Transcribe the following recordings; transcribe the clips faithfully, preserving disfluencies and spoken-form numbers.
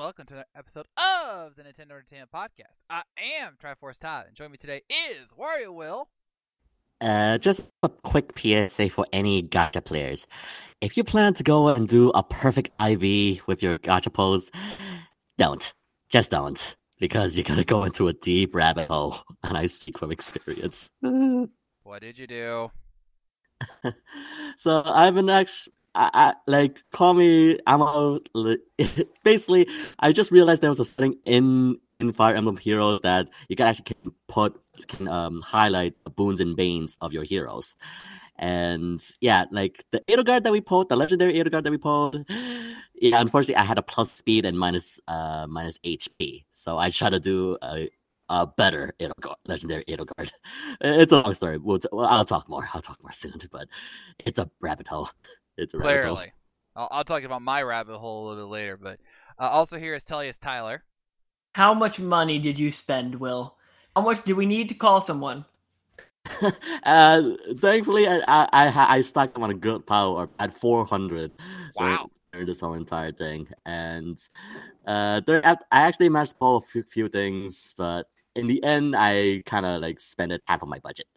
welcome to another episode of the Nintendo Entertainment Podcast. I am Triforce Todd, and joining me today is Wario Will. Uh, just a quick P S A for any gacha players. If you plan to go and do a perfect I V with your gacha pose, don't. Just don't. Because you're gonna go into a deep rabbit hole, and I speak from experience. What did you do? So I've been actually, I, I, like, call me, I'm a, basically, I just realized there was a setting in, in Fire Emblem Heroes that you can actually can put, can um, highlight the boons and banes of your heroes. And yeah, like the Edelgard that we pulled, the legendary Edelgard that we pulled, yeah, unfortunately I had a plus speed and minus, uh, minus H P. So I try to do a, a better Edelgard, legendary Edelgard. It's a long story. We'll t- well, I'll talk more. I'll talk more soon, but it's a rabbit hole. It's a rabbit hole. Clearly. I'll, I'll talk about my rabbit hole a little bit later, but uh, also here is Tellius Tyler. How much money did you spend, Will? How much do we need to call someone? uh, thankfully, I I I, I stacked them on a good power at four hundred. Wow. During this whole entire thing, and uh, there I actually managed to pull a few, few things, but in the end, I kind of like spent it half of my budget.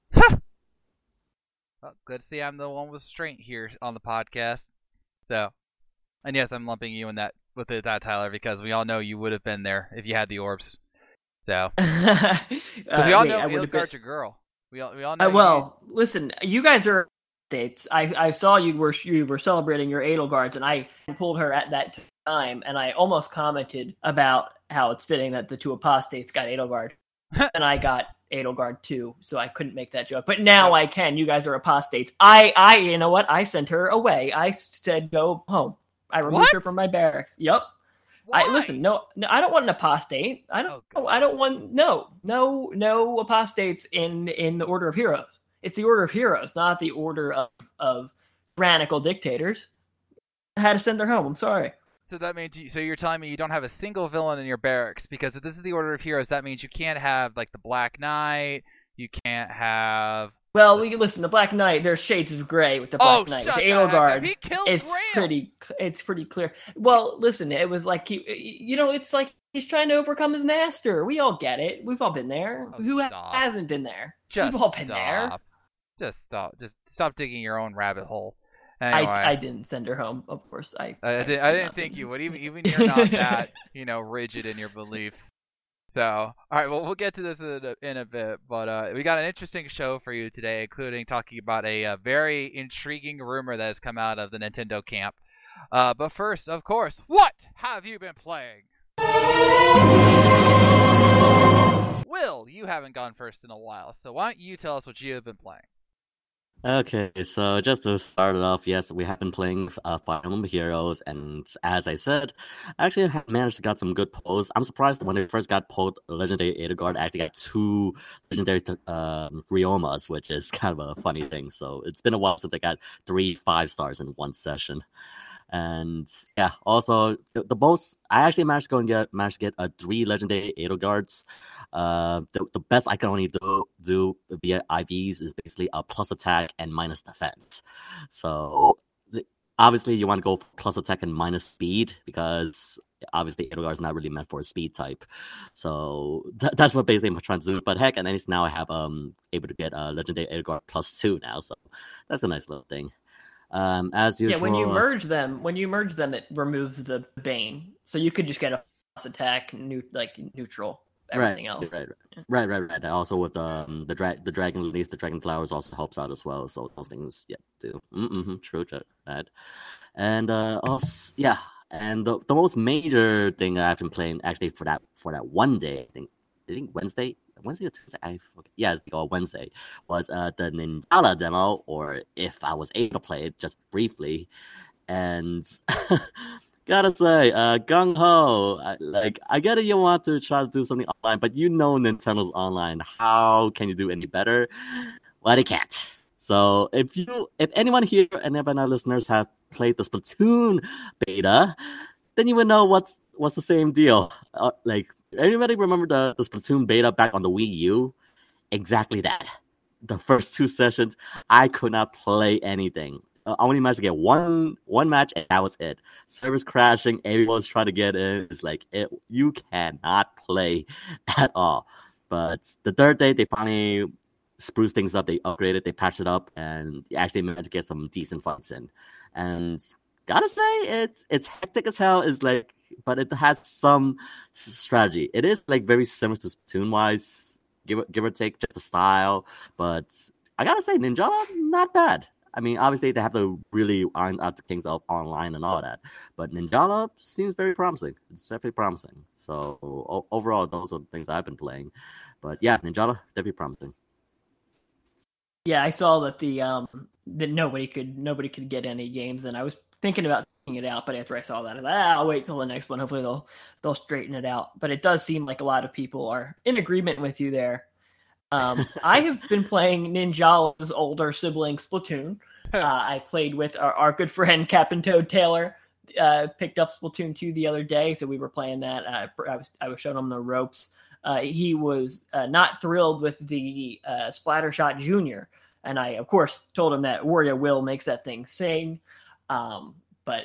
Well, good to see I'm the one with strength here on the podcast. So, and yes, I'm lumping you in that with it, that Tyler, because we all know you would have been there if you had the orbs. So, uh, we all wait, know I would've Edelgard's been- your girl. We all we all know. Uh, you- well, listen, you guys are dates. I, I saw you were you were celebrating your Edelgards, and I pulled her at that time, and I almost commented about how it's fitting that the two apostates got Edelgard, and I got Edelgard too, so I couldn't make that joke. But now I can. You guys are apostates. I, I, you know what? I sent her away. I said go home. I removed What? her from my barracks. Yep. Why? I listen. No, no, I don't want an apostate. I don't. Oh, God. I don't want no, no, no apostates in in the Order of Heroes. It's the Order of Heroes, not the Order of of tyrannical dictators. I had to send her home. I'm sorry. So that means you, so you're telling me you don't have a single villain in your barracks, because if this is the Order of Heroes, that means you can't have like the Black Knight. You can't have. Well, we can listen. The Black Knight. There's shades of gray with the Oh, Black Knight. shut With the the heck up. Edelgard. He killed It's Grail. pretty. It's pretty clear. Well, listen. It was like he. You know, it's like he's trying to overcome his master. We all get it. We've all been there. Oh, Who stop. hasn't been there? Just We've all been stop. there. Just stop. Just stop digging your own rabbit hole. Anyway, I, I didn't send her home, of course. I I, I, did, I didn't think you would. Even even you're not that, you know, rigid in your beliefs. So, all right. Well, we'll get to this in a, in a bit, but uh, we got an interesting show for you today, including talking about a, uh very intriguing rumor that has come out of the Nintendo camp. Uh, but first, of course, what have you been playing? Will, you haven't gone first in a while, so why don't you tell us what you have been playing? Okay, so just to start it off, yes, we have been playing uh, Fire Emblem Heroes, and as I said, I actually have managed to get some good pulls. I'm surprised when they first got pulled, Legendary Edelgard I actually got two Legendary uh, Riomas, which is kind of a funny thing. So it's been a while since I got three five stars in one session. And yeah, also the, the most I actually managed to go and get managed to get uh, three legendary Edelgards. Uh, the, the best I can only do do via I Vs is basically a plus attack and minus defense. So the, obviously you want to go for plus attack and minus speed, because obviously Edelgard is not really meant for a speed type. So th- that's what basically I'm trying to do. But heck, and at least now I have um able to get a uh, legendary Edelgard plus two now. So that's a nice little thing. Um, as usual, Yeah, when you merge them, when you merge them, it removes the Bane, so you could just get a plus attack, new, like neutral everything right, else. Right, right, Yeah. right, right, right. Also with um the dra- the dragon leaf, the dragon flowers also helps out as well. So those things, yeah, do. Mm-hmm, true, true, right. And uh, also, yeah, and the the most major thing that I've been playing actually for that for that one day, I think, I think Wednesday. Wednesday or Tuesday? I forget. Yeah, it's or Wednesday was uh, the Ninjala demo, or if I was able to play it just briefly. And gotta say, uh, gung ho. I, like, I get it. You want to try to do something online, but you know Nintendo's online. How can you do any better? Well, they can't. So if you, if anyone here and any of our listeners have played the Splatoon beta, then you would know what's what's the same deal. Uh, like. Anybody remember the, the Splatoon beta back on the Wii U? Exactly that. The first two sessions, I could not play anything. I only managed to get one one match, and that was it. Servers crashing, everyone's trying to get in. It's like it, you cannot play at all. But the third day, they finally spruced things up. They upgraded, they patched it up, and actually managed to get some decent fights in. And gotta say, it's it's hectic as hell. Is like, but it has some strategy. It is like very similar to Splatoon wise, give give or take, just the style. But I gotta say, Ninjala, not bad. I mean, obviously they have to really iron out the kinks of online and all that, but Ninjala seems very promising. It's definitely promising. So o- overall, those are the things I've been playing. But yeah, Ninjala definitely promising. Yeah, I saw that the um that nobody could nobody could get any games, and I was thinking about taking it out, but after I saw that, I was like, ah, I'll wait till the next one. Hopefully they'll they'll straighten it out. But it does seem like a lot of people are in agreement with you there. Um, I have been playing Ninjala's older sibling, Splatoon. Uh, I played with our, our good friend Captain Toad Taylor. Uh, picked up Splatoon two the other day, so we were playing that. Uh, I was I was showing him the ropes. Uh, he was uh, not thrilled with the uh, Splattershot Junior, and I, of course, told him that Warrior Will makes that thing sing. Um, but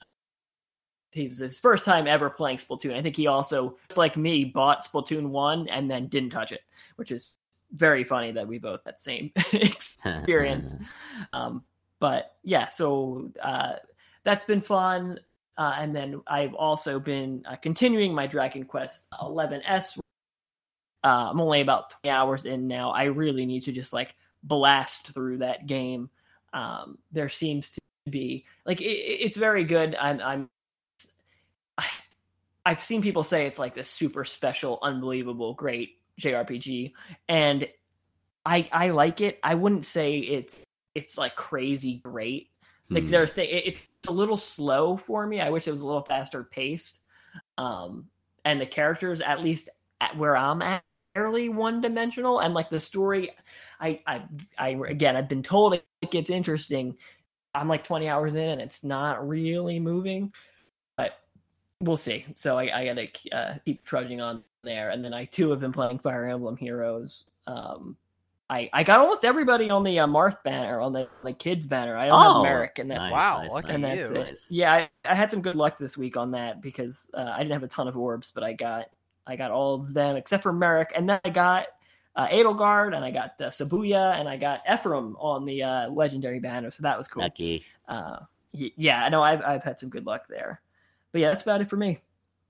it was his first time ever playing Splatoon. I think he also, just like me, bought Splatoon one and then didn't touch it, which is very funny that we both had the same experience. um, but yeah, so uh, that's been fun. Uh, and then I've also been uh, continuing my Dragon Quest eleven S. Uh, I'm only about twenty hours in now. I really need to just like blast through that game. Um, there seems to be like it, it's very good. I'm, I'm I, I've seen people say it's like this super special, unbelievable, great J R P G, and I I like it. I wouldn't say it's it's like crazy great. Like mm. there's th- it's a little slow for me. I wish it was a little faster paced. Um, and the characters, at least at where I'm at, fairly one dimensional. And like the story, I I I again I've been told it gets interesting. I'm like twenty hours in and it's not really moving, but we'll see. So I, I gotta uh, keep trudging on there. And then I too have been playing Fire Emblem Heroes. Um, I, I got almost everybody on the uh, Marth banner, on the like kids banner. I don't oh, have Merrick, and that, nice, wow, nice, lucky and nice, that's you. it. nice. Yeah, I, I had some good luck this week on that because uh, I didn't have a ton of orbs, but I got I got all of them except for Merrick, and then I got uh, Edelgard, and I got uh, Sabuya, and I got Ephraim on the uh, legendary banner, so that was cool. Lucky. Uh, y- yeah, I know I've I've had some good luck there, but yeah, that's about it for me.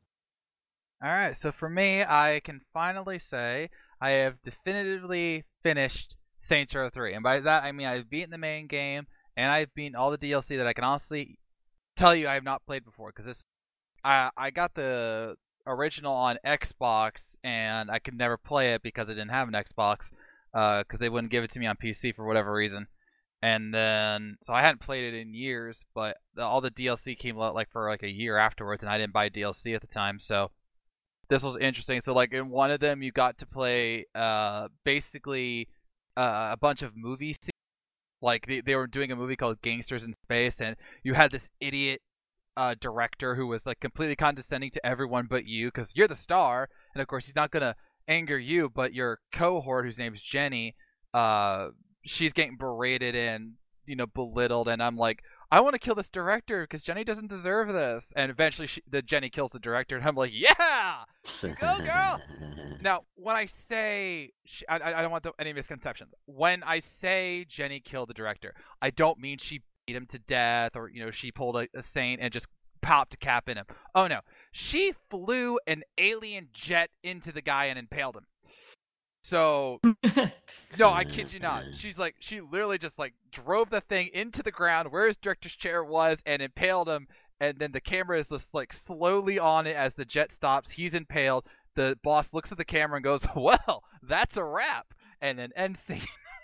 All right, so for me, I can finally say I have definitively finished Saints Row three, and by that I mean I've beaten the main game and I've beaten all the D L C that I can honestly tell you I have not played before, because this I I got the original on Xbox and I could never play it because I didn't have an Xbox, because uh, they wouldn't give it to me on P C for whatever reason. And then so I hadn't played it in years, but the, all the D L C came out like for like a year afterwards, and I didn't buy D L C at the time, so this was interesting. So like in one of them you got to play uh basically uh, a bunch of movie scenes. Like they, they were doing a movie called Gangsters in Space, and you had this idiot uh, director who was like completely condescending to everyone but you, because you're the star, and of course he's not gonna anger you, but your cohort, whose name is Jenny, uh, she's getting berated and you know belittled, and I'm like, I want to kill this director because Jenny doesn't deserve this. And eventually, she, the Jenny kills the director, and I'm like, yeah, go girl. Now, when I say, she, I, I don't want the, any misconceptions. When I say Jenny killed the director, I don't mean she beat him to death, or you know, she pulled a, a saint and just popped a cap in him. Oh no, she flew an alien jet into the guy and impaled him. So, no, I kid you not. She's like, she literally just like drove the thing into the ground where his director's chair was and impaled him. And then the camera is just like slowly on it as the jet stops. He's impaled. The boss looks at the camera and goes, well, that's a wrap. And then end scene.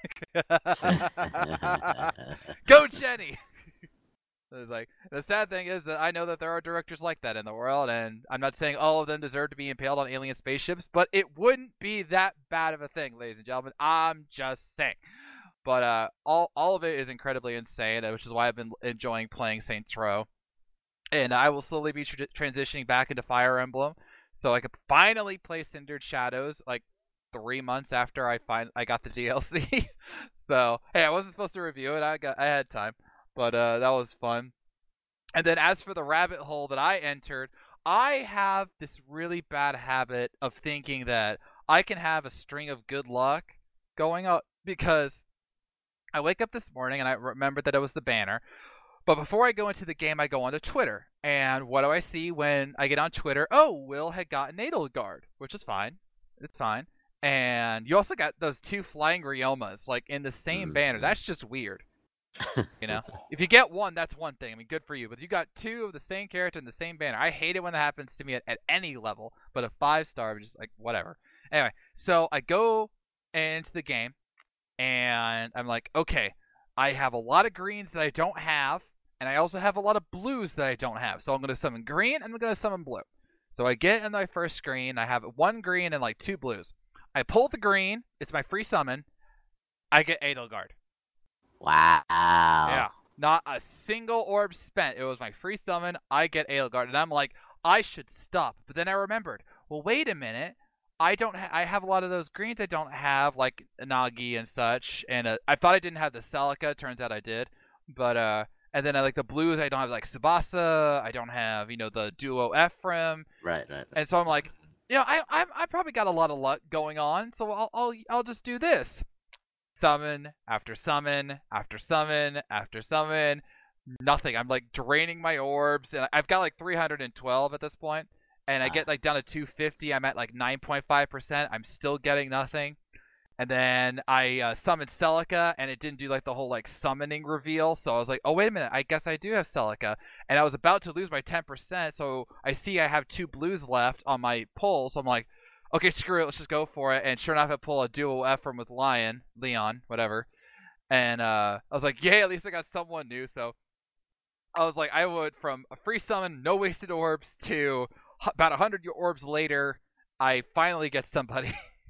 Go, Jenny! It's like, the sad thing is that I know that there are directors like that in the world, and I'm not saying all of them deserve to be impaled on alien spaceships, but it wouldn't be that bad of a thing, ladies and gentlemen. I'm just saying. But uh, all all of it is incredibly insane, which is why I've been enjoying playing Saints Row. And I will slowly be tra- transitioning back into Fire Emblem, so I could finally play Cindered Shadows like three months after I find I got the D L C. So hey, I wasn't supposed to review it. I got I had time. but uh, that was fun. And then as for the rabbit hole that I entered, I have this really bad habit of thinking that I can have a string of good luck going up because I wake up this morning and I remember that it was the banner. But before I go into the game, I go onto Twitter. And what do I see when I get on Twitter? Oh, Will had gotten Edelgard, which is fine. It's fine. And you also got those two flying Ryomas, like, in the same banner. That's just weird. You know? If you get one, that's one thing. I mean, good for you. But you got two of the same character in the same banner. I hate it when that happens to me at, at any level. But a five star, I'm just like, whatever. Anyway, so I go into the game. And I'm like, okay, I have a lot of greens that I don't have. And I also have a lot of blues that I don't have. So I'm going to summon green and I'm going to summon blue. So I get in my first screen. I have one green and like two blues. I pull the green. It's my free summon. I get Edelgard. Wow. Yeah. Not a single orb spent. It was my free summon. I get Edelgard. And I'm like, I should stop. But then I remembered, well, wait a minute. I don't. Ha- I have a lot of those greens I don't have, like Nagi and such. And uh, I thought I didn't have the Celica. Turns out I did. But uh, and then I like the blues. I don't have like Tsubasa. I don't have you know the duo Ephraim. Right, right. right. And so I'm like, you know, I I I probably got a lot of luck going on. So I'll I'll I'll just do this. Summon after summon after summon after summon. Nothing. I'm like draining my orbs, and I've got like three hundred twelve at this point. And I get like down to two fifty. I'm at like nine point five percent. I'm still getting nothing. And then I uh, summoned Celica, and it didn't do like the whole like summoning reveal. So I was like, oh, wait a minute. I guess I do have Celica. And I was about to lose my ten percent. So I see I have two blues left on my pull. So I'm like, okay, screw it. Let's just go for it. And sure enough, I pull a duo Ephraim with Lion, Leon, whatever. And uh, I was like, yay, at least I got someone new. So I was like, I would from a free summon, no wasted orbs, to about one hundred orbs later, I finally get somebody.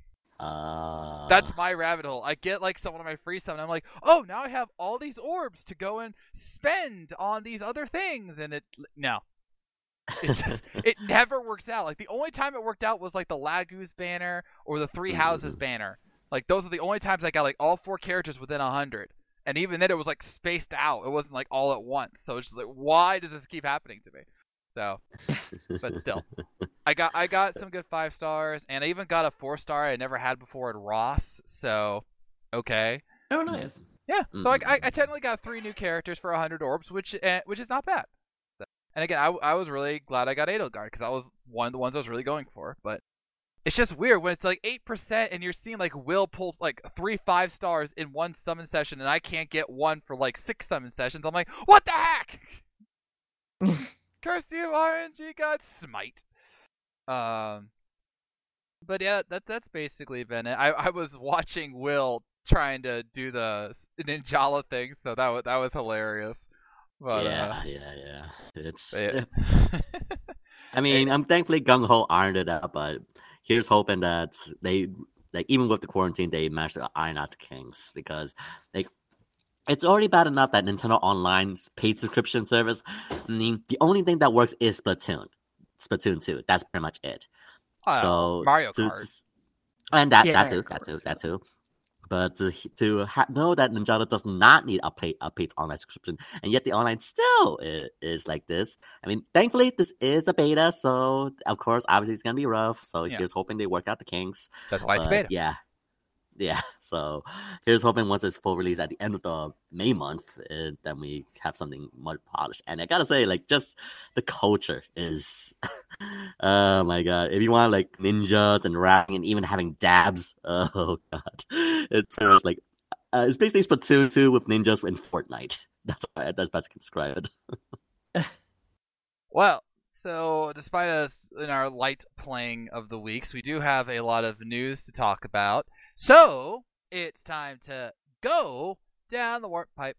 uh... That's my rabbit hole. I get like someone on my free summon. I'm like, oh, now I have all these orbs to go and spend on these other things. And it, no. It just, it never works out. Like the only time it worked out was like the Lagoos banner or the Three Houses banner. Like those are the only times I got like all four characters within one hundred. And even then it was like spaced out. It wasn't like all at once. So it's just like, why does this keep happening to me? So, but still, I got I got some good five stars, and I even got a four star I never had before at Ross. So, okay. Oh, nice. Yeah. So I, I, I technically got three new characters for one hundred orbs, which uh, which is not bad. So, and again, I, I was really glad I got Edelgard because that was one of the ones I was really going for. But it's just weird when it's like eight percent and you're seeing like Will pull like three five stars in one summon session, and I can't get one for like six summon sessions. I'm like, what the heck? Curse you, R N G God Smite. Um, but yeah, that that's basically been it. I, I was watching Will trying to do the Ninjala thing, so that was that was hilarious. But, yeah, uh, yeah, yeah. It's. Yeah. I mean, I'm thankfully gung ho ironed it out, but here's hoping that they, like, even with the quarantine, they managed to iron out the kinks because, like. It's already bad enough that Nintendo Online's paid subscription service, I mean, the only thing that works is Splatoon. Splatoon two. That's pretty much it. Uh, so Mario to, Kart. And that, Yeah, that too, that too, that too. But to, to ha- know that Ninjago does not need a paid, a paid online subscription, and yet the online still is, is like this. I mean, thankfully, this is a beta, so of course, obviously, it's going to be rough. So Yeah. here's hoping they work out the kinks. That's why it's But, beta. Yeah. Yeah, so here's hoping once it's full release at the end of the May month, uh, then we have something more polished. And I gotta say, like, just the culture is, oh my god! If you want like ninjas and rapping and even having dabs, oh god, it's pretty much like uh, it's basically Splatoon two with ninjas in Fortnite. That's what, that's best I can describe it. Well, so despite us in our light playing of the weeks, we do have a lot of news to talk about. So, it's time to go down the warp pipe.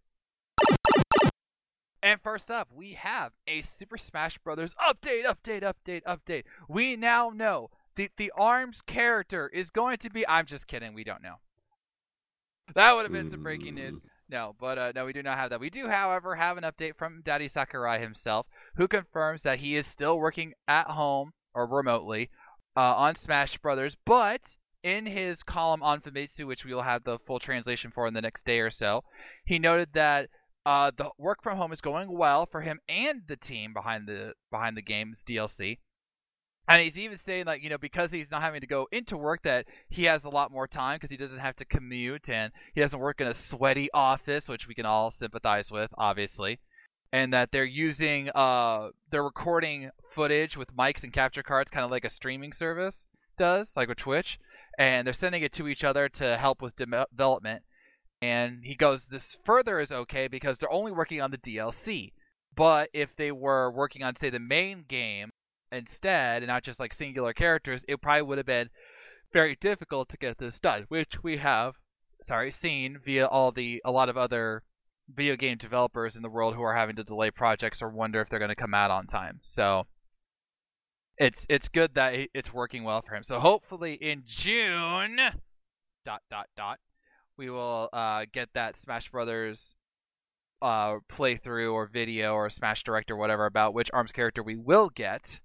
And first up, we have a Super Smash Bros. update, update, update, update. We now know that the ARMS character is going to be... I'm just kidding, we don't know. That would have been some breaking news. No, but uh, no, we do not have that. We do, however, have an update from Daddy Sakurai himself, who confirms that he is still working at home, or remotely, uh, on Smash Bros., but... in his column on Famitsu, which we will have the full translation for in the next day or so, he noted that Uh, the work from home is going well for him and the team behind the behind the game's D L C. And he's even saying, like, you know, because he's not having to go into work, that he has a lot more time because he doesn't have to commute and he doesn't work in a sweaty office, which we can all sympathize with, obviously. And that they're using, uh, they're recording footage with mics and capture cards, kind of like a streaming service does, like with Twitch. And they're sending it to each other to help with de- development. And he goes, this further is okay because they're only working on the D L C. But if they were working on, say, the main game instead, and not just like singular characters, it probably would have been very difficult to get this done, which we have, sorry, seen via all the a lot of other video game developers in the world who are having to delay projects or wonder if they're going to come out on time. So it's it's good that it's working well for him. So hopefully in June, dot dot dot, we will uh, get that Smash Brothers uh, playthrough or video or Smash Direct or whatever about which ARMS character we will get.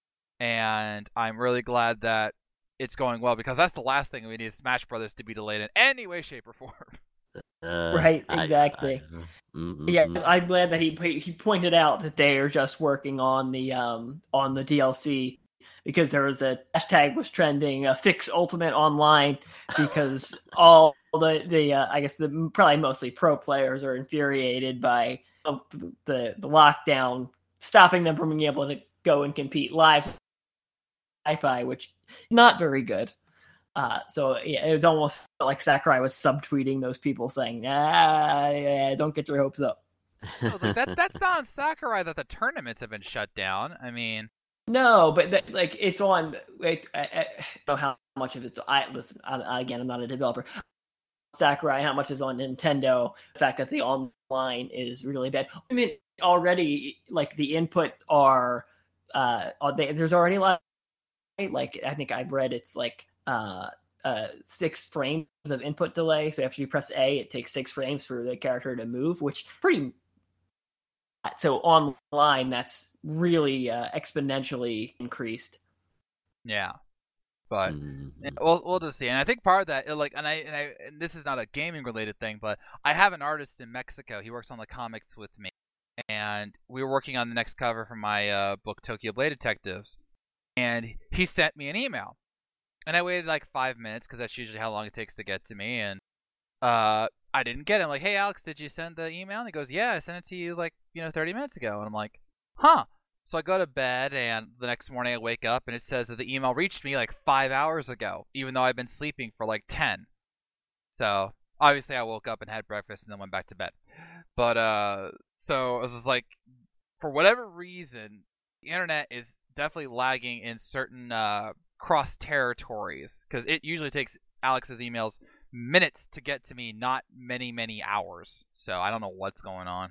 And I'm really glad that it's going well because that's the last thing we need, Smash Brothers to be delayed in any way, shape, or form. Uh, right, exactly. I, I, mm-hmm. Yeah, I'm glad that he he pointed out that they are just working on the um on the D L C because there was a hashtag was trending, uh, fix Ultimate Online, because all the the uh, I guess the probably mostly pro players are infuriated by the the lockdown stopping them from being able to go and compete live. Sci-fi, which is not very good. Uh, so yeah, it was almost like Sakurai was subtweeting those people saying, "Ah, yeah, don't get your hopes up." Oh, look, that, that's not on Sakurai that the tournaments have been shut down. I mean, no, but that, like it's on. It, I, I don't know how much of it's. I listen I, again. I'm not a developer. Sakurai, how much is on Nintendo? The fact that the online is really bad. I mean, already like the inputs are. Uh, they, there's already a lot. Like I think I've read it's like uh, uh, six frames of input delay. So after you press A, it takes six frames for the character to move, which pretty. So online, that's really uh, exponentially increased. Yeah, but Mm-hmm. we'll we'll just see. And I think part of that, like, and I and I and this is not a gaming related thing, but I have an artist in Mexico. He works on the comics with me, and we were working on the next cover for my uh, book Tokyo Blade Detectives. And he sent me an email, and I waited like five minutes because that's usually how long it takes to get to me. And uh, I didn't get it. I'm like, "Hey, Alex, did you send the email?" And he goes, "Yeah, I sent it to you like you know thirty minutes ago." And I'm like, "Huh." So I go to bed, and the next morning I wake up, and it says that the email reached me like five hours ago, even though I've been sleeping for like ten. So obviously I woke up and had breakfast and then went back to bed. But uh, so I was just like, for whatever reason, the internet is definitely lagging in certain uh, cross territories because it usually takes Alex's emails minutes to get to me, not many many hours. So I don't know what's going on.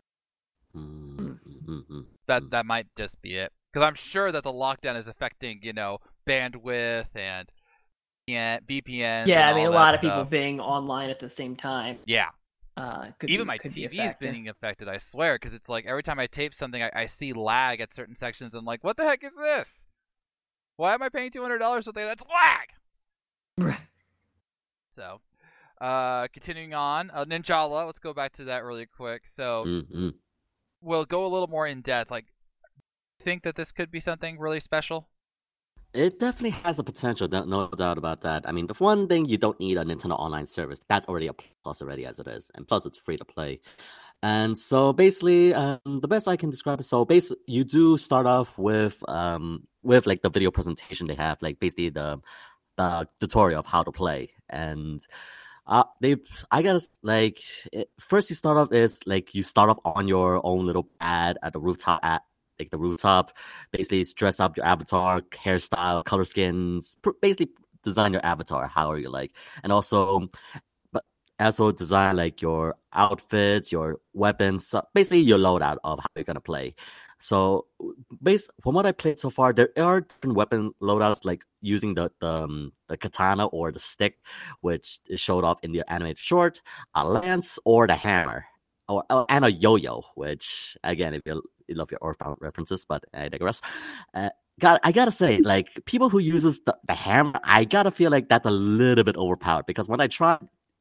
Mm-hmm. That that might just be it because I'm sure that the lockdown is affecting you know bandwidth and yeah V P N. Yeah, I and mean all a lot that of people stuff. being online at the same time. Yeah. Uh, could Even be, my could T V be a is factor. being affected, I swear, because it's like every time I tape something, I, I see lag at certain sections. I'm like, what the heck is this? Why am I paying two hundred dollars for something that's lag? Right. So, uh, continuing on, uh, Ninjala, let's go back to that really quick. So, Mm-hmm. we'll go a little more in depth. Like, think that this could be something really special? It definitely has the potential, no no doubt about that. I mean, the one thing, you don't need a Nintendo Online service. That's already a plus already as it is. And plus, it's free to play. And so basically, um, the best I can describe it, so basically, you do start off with, um, with like the video presentation they have, like basically the, the tutorial of how to play. And uh, they, I guess, like, it, first you start off is, like, you start off on your own little pad at the rooftop at, like the rooftop, basically dress up your avatar, hairstyle, color skins, pr- basically design your avatar however you like, and also, but also design like your outfits, your weapons, so basically your loadout of how you're gonna play. So, based from what I played so far, there are different weapon loadouts, like using the the, um, the katana or the stick, which is showed up in the animated short, a lance or the hammer, or and a yo-yo, which again, if you you love your Earthbound references, but I digress. Uh, got, I gotta say, like, people who uses the, the hammer, I gotta feel like that's a little bit overpowered, because when I tried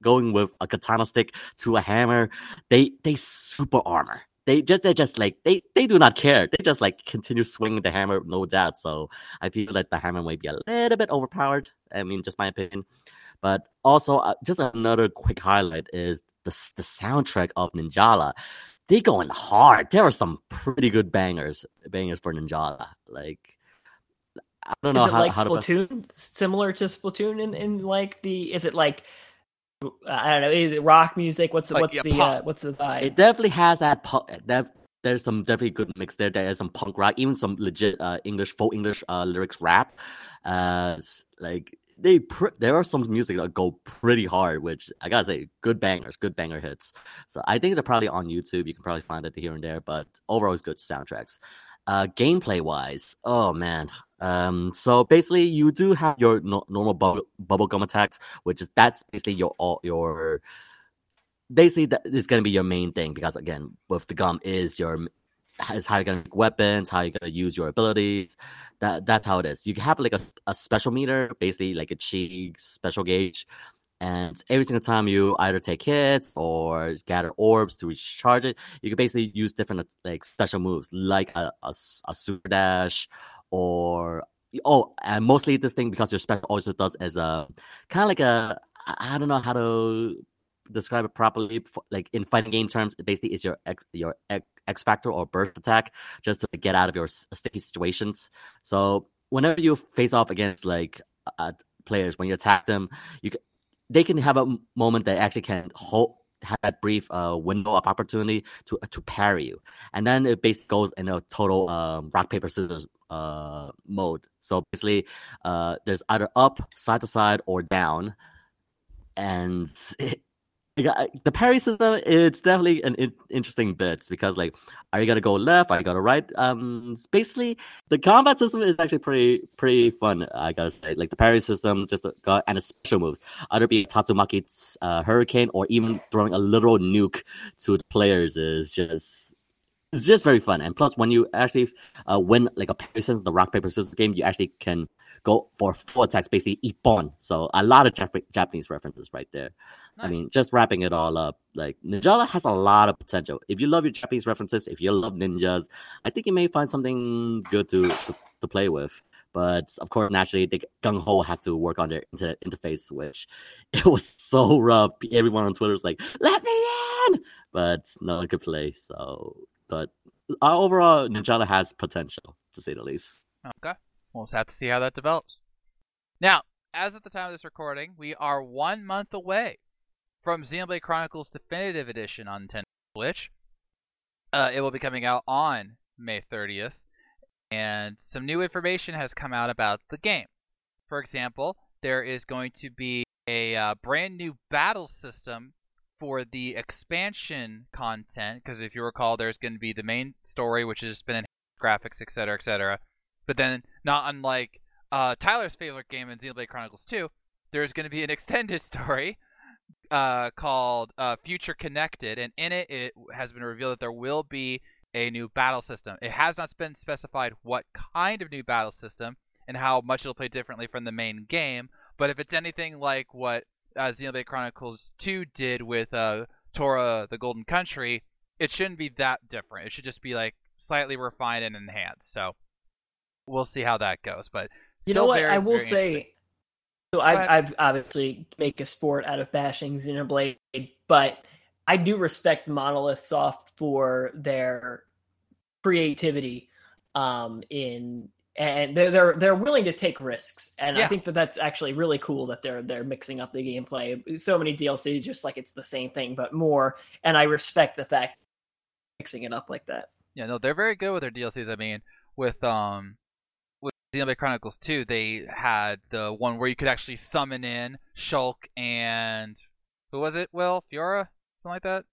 going with a katana stick to a hammer, they they super armor. They just they just like they, they do not care. They just like continue swinging the hammer, no doubt. So I feel like the hammer might be a little bit overpowered. I mean, just my opinion. But also, uh, just another quick highlight is the the soundtrack of Ninjala. They going hard. There are some pretty good bangers bangers for Ninjala. Like I don't know is it how like how Splatoon, to... similar to Splatoon in, in like the is it like I don't know, is it rock music? What's the, Like, what's yeah, the pop. uh, what's the vibe? It definitely has that punk. That there's some definitely good mix there. There is some punk rock, even some legit uh, English folk English uh, lyrics rap. Uh, it's like they pr- there are some music that go pretty hard, which I gotta say, good bangers, good banger hits. So I think they're probably on YouTube. You can probably find it here and there, but overall, it's good soundtracks. Uh, gameplay wise, oh man. Um, so basically, you do have your no- normal bubble bubblegum attacks, which is that's basically your all your basically that is going to be your main thing because again, with the gum is your is how you're going to make weapons, how you're going to use your abilities. That that's how it is. You have like a, a special meter, basically like a chi special gauge. And every single time you either take hits or gather orbs to recharge it, you can basically use different like special moves, like a, a, a super dash, or oh, and mostly this thing because your special also does as a kind of like a I I don't know how to describe it properly. Like in fighting game terms, it basically is your X, your X, X factor or burst attack, just to get out of your sticky situations. So whenever you face off against like uh, players, when you attack them, you can. They can have a moment that actually can hold have that brief uh, window of opportunity to to parry you, and then it basically goes in a total um, rock paper scissors uh, mode. So basically, uh, there's either up, side to side, or down, and it, the parry system, it's definitely an in- interesting bit because like, are you gonna go left? Are you gonna right? Um, basically, the combat system is actually pretty pretty fun. I gotta say, like the parry system, just got and the special moves, either be Tatsumaki's uh, Hurricane or even throwing a literal nuke to the players is just. It's just very fun, and plus, when you actually uh, win like a parry system, the rock paper scissors game, you actually can go for full attacks, basically ippon. So a lot of Jap- Japanese references right there. Nice. I mean, just wrapping it all up, like Ninjala has a lot of potential. If you love your Japanese references, if you love ninjas, I think you may find something good to to, to play with. But of course, naturally, the gung ho has to work on their internet interface, which it was so rough. Everyone on Twitter was like, "Let me in," but no one could play. So, but uh, overall, Ninjala has potential to say the least. Okay, we'll just have to see how that develops. Now, as of the time of this recording, we are one month away from Xenoblade Chronicles Definitive Edition on Nintendo Switch. Uh, it will be coming out on May thirtieth, and some new information has come out about the game. For example, there is going to be a uh, brand new battle system for the expansion content, because if you recall, there's going to be the main story, which has been enhanced graphics, et cetera, et cetera. But then, not unlike uh, Tyler's favorite game in Xenoblade Chronicles two, there's going to be an extended story uh, called uh, Future Connected, and in it, it has been revealed that there will be a new battle system. It has not been specified what kind of new battle system and how much it'll play differently from the main game, but if it's anything like what uh, Xenoblade Chronicles two did with uh, Tora the Golden Country, it shouldn't be that different. It should just be like slightly refined and enhanced. So we'll see how that goes. But you know what? very, I will very say, so I've, I've obviously make a sport out of bashing Xenoblade, but I do respect Monolith Soft for their creativity um, in. And they're they're they're willing to take risks, and yeah. I think that that's actually really cool that they're they're mixing up the gameplay. So many D L C, just like it's the same thing but more. And I respect the fact mixing it up like that. Yeah, no, they're very good with their D L Cs. I mean, with um with Xenoblade Chronicles two, they had the one where you could actually summon in Shulk and who was it? Will Fiora, something like that.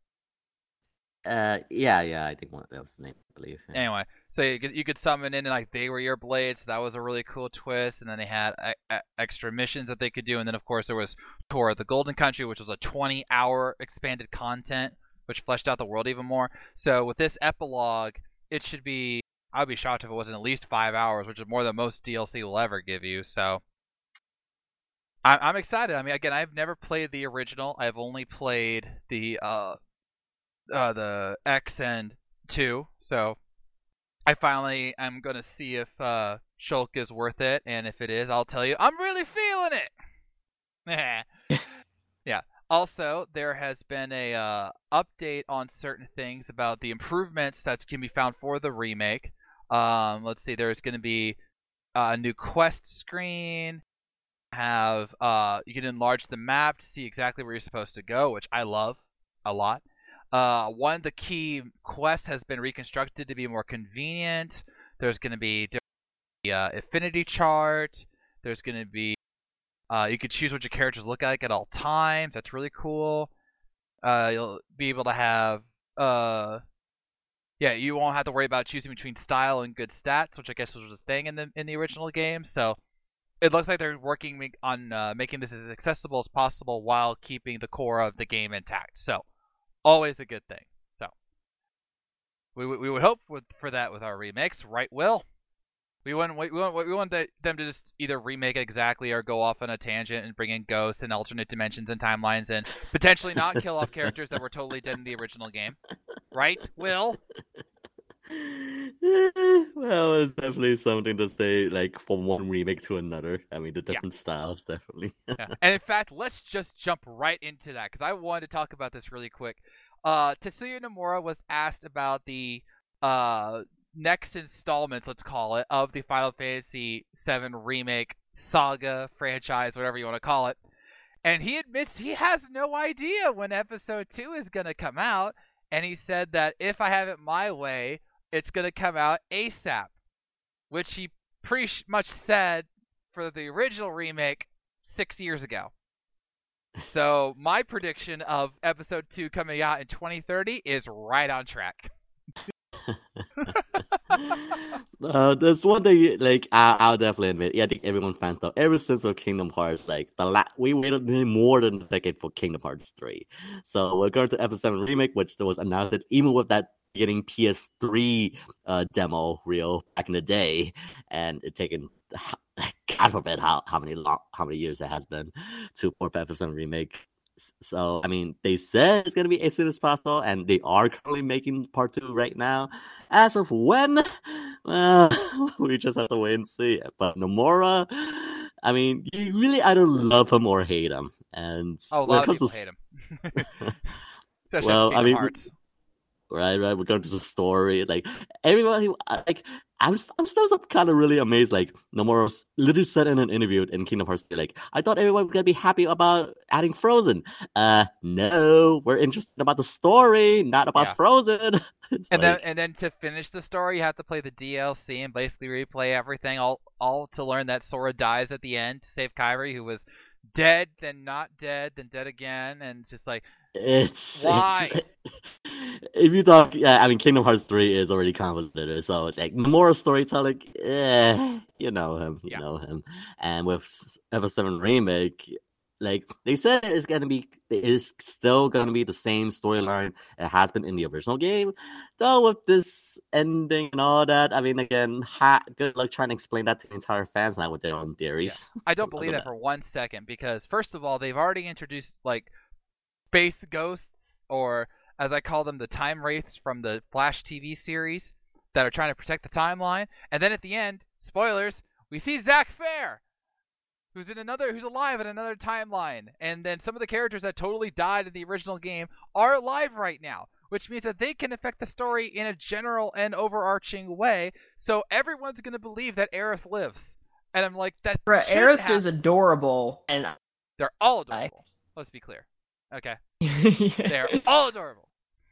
Uh, yeah, yeah, I think one, that was the name, I believe. Yeah. Anyway, so you could, you could summon in and like they were your blades. So that was a really cool twist. And then they had a, a, extra missions that they could do. And then of course there was Tora the Golden Country, which was a twenty hour expanded content, which fleshed out the world even more. So with this epilogue, it should be. I'd be shocked if it wasn't at least five hours, which is more than most D L C will ever give you. So I- I'm excited. I mean, again, I've never played the original. I've only played the uh, uh the X and two. So I finally am gonna see if uh, Shulk is worth it, and if it is, I'll tell you I'm really feeling it. Yeah. Also, there has been a uh, update on certain things about the improvements that can be found for the remake. Um, let's see. There's going to be a new quest screen. Have uh, you can enlarge the map to see exactly where you're supposed to go, which I love a lot. Uh, one of the key quests has been reconstructed to be more convenient. There's going to be the uh, affinity chart. There's going to be uh, you could choose what your characters look like at all times. That's really cool. Uh, you'll be able to have uh, yeah, you won't have to worry about choosing between style and good stats, which I guess was a thing in the in the original game. So it looks like they're working on uh, making this as accessible as possible while keeping the core of the game intact. So always a good thing. So we we would hope with, for that with our remakes, right, Will? We want we want we want them to just either remake it exactly or go off on a tangent and bring in ghosts and alternate dimensions and timelines and potentially not kill off characters that were totally dead in the original game, right, Will? Well, it's definitely something to say, like from one remake to another. I mean, the different yeah. styles, definitely. Yeah. And in fact, let's just jump right into that because I wanted to talk about this really quick. Uh, Tetsuya Nomura was asked about the uh. next installments, let's call it, of the Final Fantasy seven remake saga franchise, whatever you want to call it. And he admits he has no idea when episode two is going to come out. And he said that if I have it my way, it's going to come out ASAP, which he pretty much said for the original remake six years ago. So my prediction of episode two coming out in twenty thirty is right on track. uh, there's one thing, like I, I'll definitely admit, yeah, I think everyone fans though. Ever since with Kingdom Hearts, like the la- we waited more than a decade for Kingdom Hearts three. So we're going to episode seven remake, which was announced even with that getting P S three uh, demo reel back in the day, and it taken God forbid how how many long how many years it has been to port episode seven remake. So, I mean, they said it's going to be as soon as possible, and they are currently making part two right now. As of when, well, we just have to wait and see. But Nomura, I mean, you really either love him or hate him. And oh, a lot of people to... hate him. Well, I mean, Hearts. right, right. We're going to the story. Like, everybody, like, I'm, I'm still kind of really amazed. Like, Nomura literally said in an interview in Kingdom Hearts, like, I thought everyone was going to be happy about adding Frozen. Uh, no, we're interested about the story, not about yeah. Frozen. and like... then and then to finish the story, you have to play the D L C and basically replay everything, all, all to learn that Sora dies at the end to save Kairi, who was dead, then not dead, then dead again, and it's just like, It's why? It's, if you talk, yeah, I mean, Kingdom Hearts three is already convoluted, so it's like more storytelling. Eh, you know him, you yeah. know him, and with episode seven remake, like they said, it's gonna be, it's still gonna be the same storyline it has been in the original game. Though with this ending and all that, I mean, again, ha- good luck trying to explain that to the entire fans now with their own theories. Yeah. I don't believe that, that for one second because first of all, they've already introduced like space ghosts, or as I call them, the time wraiths from the Flash T V series that are trying to protect the timeline. And then at the end, spoilers, we see Zack Fair, who's in another, who's alive in another timeline. And then some of the characters that totally died in the original game are alive right now, which means that they can affect the story in a general and overarching way. So everyone's going to believe that Aerith lives. And I'm like, that Bruh, Aerith happen. is adorable, and they're all adorable. I... Let's be clear. Okay. They're all adorable.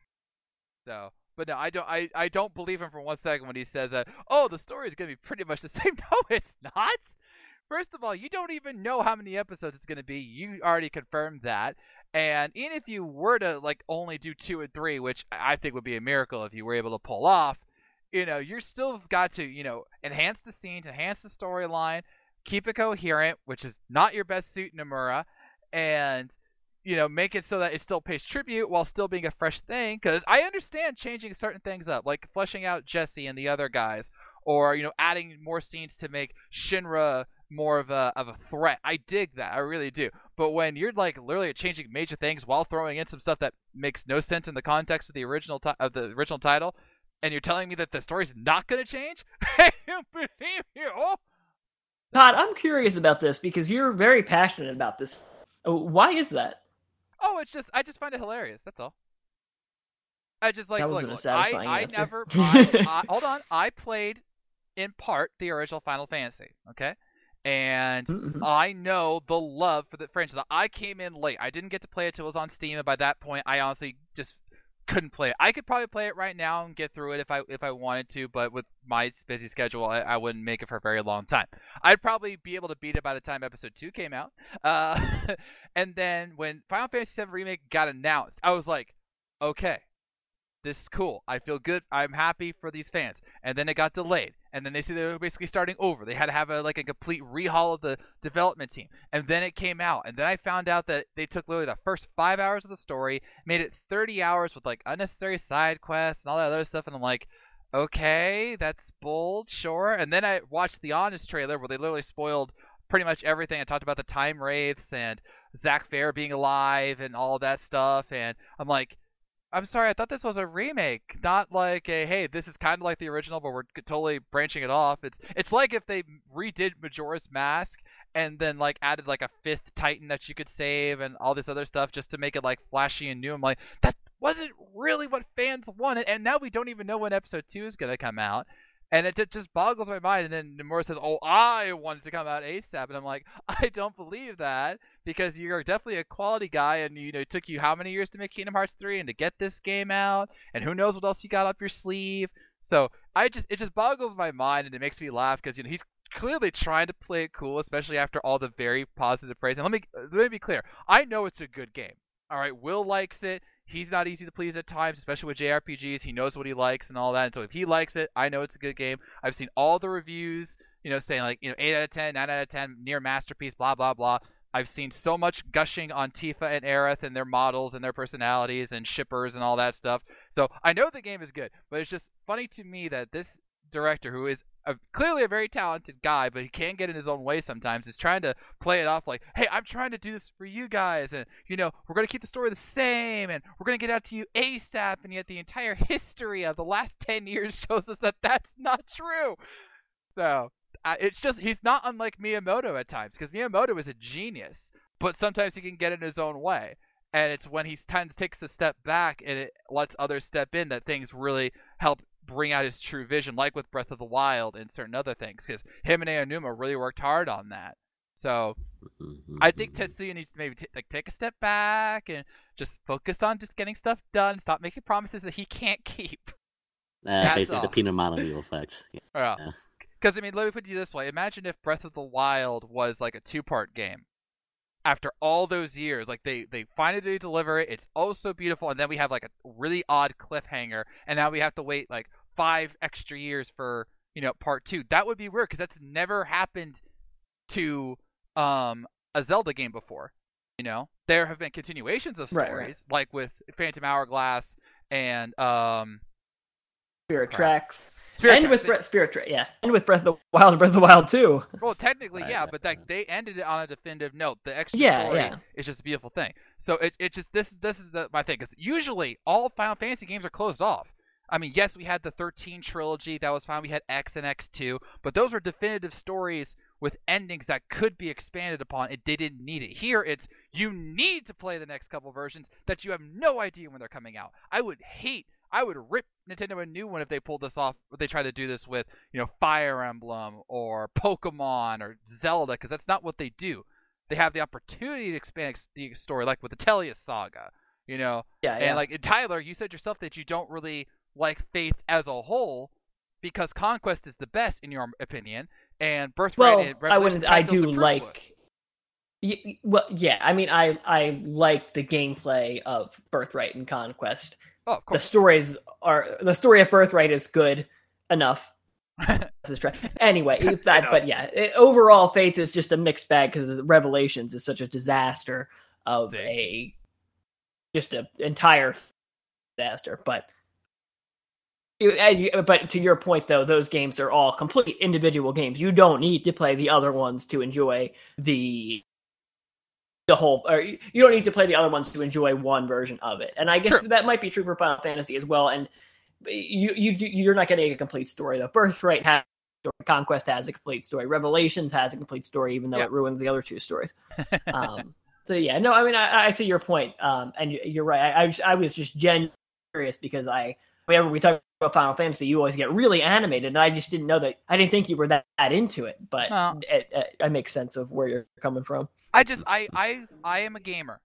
So, but no, I don't. I, I don't believe him for one second when he says that. Oh, the story is going to be pretty much the same. No, it's not. First of all, you don't even know how many episodes it's going to be. You already confirmed that. And even if you were to like only do two and three, which I think would be a miracle if you were able to pull off, you know, you're still got to, you know, enhance the scenes, enhance the storyline, keep it coherent, which is not your best suit, Nomura, and you know, make it so that it still pays tribute while still being a fresh thing. Because I understand changing certain things up, like fleshing out Jesse and the other guys, or, you know, adding more scenes to make Shinra more of a of a threat. I dig that, I really do. But when you're like literally changing major things while throwing in some stuff that makes no sense in the context of the original ti- of the original title, and you're telling me that the story's not going to change, I don't believe you. Todd, I'm curious about this because you're very passionate about this. Why is that? Oh, it's just I just find it hilarious. That's all. I just like That look, wasn't a look, satisfying I, I answer. never I, I, hold on. I played in part the original Final Fantasy, okay? And Mhm. I know the love for the franchise. I came in late. I didn't get to play it till it was on Steam, and by that point I honestly just couldn't play it. I could probably play it right now and get through it if I if I wanted to, but with my busy schedule, I, I wouldn't make it for a very long time. I'd probably be able to beat it by the time episode two came out. Uh, and then when Final Fantasy seven Remake got announced, I was like, okay, this is cool. I feel good. I'm happy for these fans. And then it got delayed. And then they said they were basically starting over. They had to have a like a complete rehaul of the development team. And then it came out. And then I found out that they took literally the first five hours of the story, made it thirty hours with like unnecessary side quests and all that other stuff. And I'm like, okay, that's bold, sure. And then I watched the Honest trailer where they literally spoiled pretty much everything. I talked about the time wraiths and Zack Fair being alive and all that stuff. And I'm like, I'm sorry, I thought this was a remake, not like a, hey, this is kind of like the original, but we're totally branching it off. It's it's like if they redid Majora's Mask and then like added like a fifth Titan that you could save and all this other stuff just to make it like flashy and new. I'm like, that wasn't really what fans wanted, and now we don't even know when episode two is gonna come out. And it it just boggles my mind. And then Nomura says, oh, I wanted to come out ASAP. And I'm like, I don't believe that, because you're definitely a quality guy. And, you know, it took you how many years to make Kingdom Hearts three and to get this game out? And who knows what else you got up your sleeve? So I just it just boggles my mind, and it makes me laugh because, you know, he's clearly trying to play it cool, especially after all the very positive praise. And let me, let me be clear. I know it's a good game. All right, Will likes it. He's not easy to please at times, especially with J R P Gs. He knows what he likes and all that. And so if he likes it, I know it's a good game. I've seen all the reviews, you know, saying like, you know, eight out of ten, nine out of ten, near masterpiece, blah, blah, blah. I've seen so much gushing on Tifa and Aerith and their models and their personalities and shippers and all that stuff. So I know the game is good, but it's just funny to me that this director, who is a, clearly a very talented guy, but he can get in his own way sometimes, is trying to play it off like, hey, I'm trying to do this for you guys, and, you know, we're going to keep the story the same, and we're going to get out to you ASAP, and yet the entire history of the last ten years shows us that that's not true. So uh, it's just, he's not unlike Miyamoto at times, because Miyamoto is a genius, but sometimes he can get in his own way. And it's when he kind of takes a step back and it lets others step in that things really help bring out his true vision, like with Breath of the Wild and certain other things, because him and Aonuma really worked hard on that. So I think Tetsuya needs to maybe t- like take a step back and just focus on just getting stuff done. Stop making promises that he can't keep. Uh, basically, all. The Peter Molyneux effect. Yeah. Because, I mean, let me put it this way. Imagine if Breath of the Wild was like a two-part game. After all those years, like they, they finally deliver it. It's oh so beautiful, and then we have like a really odd cliffhanger, and now we have to wait like five extra years for, you know, part two. That would be weird because that's never happened to um a Zelda game before. You know, there have been continuations of stories, right, right. like with Phantom Hourglass and um Spirit Tracks. Spirit and Tracks. with Bre- Spirit Tracks, yeah, and with Breath of the Wild, and Breath of the Wild too. Well, technically, Right, yeah, right, but like they ended it on a definitive note. The extra Yeah, story yeah. is just a beautiful thing. So it it just this this is the, my thing, because usually all Final Fantasy games are closed off. I mean, yes, we had the thirteen trilogy, that was fine. We had X and X two, but those were definitive stories with endings that could be expanded upon. It they didn't need it. Here, it's you need to play the next couple versions that you have no idea when they're coming out. I would hate. I would rip Nintendo a new one if they pulled this off. If they tried to do this with, you know, Fire Emblem or Pokemon or Zelda, because that's not what they do. They have the opportunity to expand the story, like with the Tellius saga, you know. Yeah, and yeah. like Tyler, you said yourself that you don't really like Faith as a whole because Conquest is the best in your opinion, and Birthright. Well, and I wouldn't. I do like. Was. Y- well, yeah. I mean, I I like the gameplay of Birthright and Conquest. Oh, of course. The stories are the story of Birthright is good enough. Anyway, that, but yeah, it, overall, Fates is just a mixed bag because Revelations is such a disaster of See. a just an entire disaster. But But to your point, though, those games are all complete individual games. You don't need to play the other ones to enjoy the the whole. Or you don't need to play the other ones to enjoy one version of it. And I guess True. that might be true for Final Fantasy as well. And you you you're not getting a complete story. The Birthright has a story. Conquest has a complete story. Revelations has a complete story, even though Yeah. it ruins the other two stories. Um, so yeah, no, I mean, I, I see your point, um, and you're right. I, I, was, I was just genuinely curious because I, whenever we talk about Final Fantasy, you always get really animated, and I just didn't know that. I didn't think you were that, that into it, but No. it, it, it makes sense of where you're coming from. I just I I I am a gamer,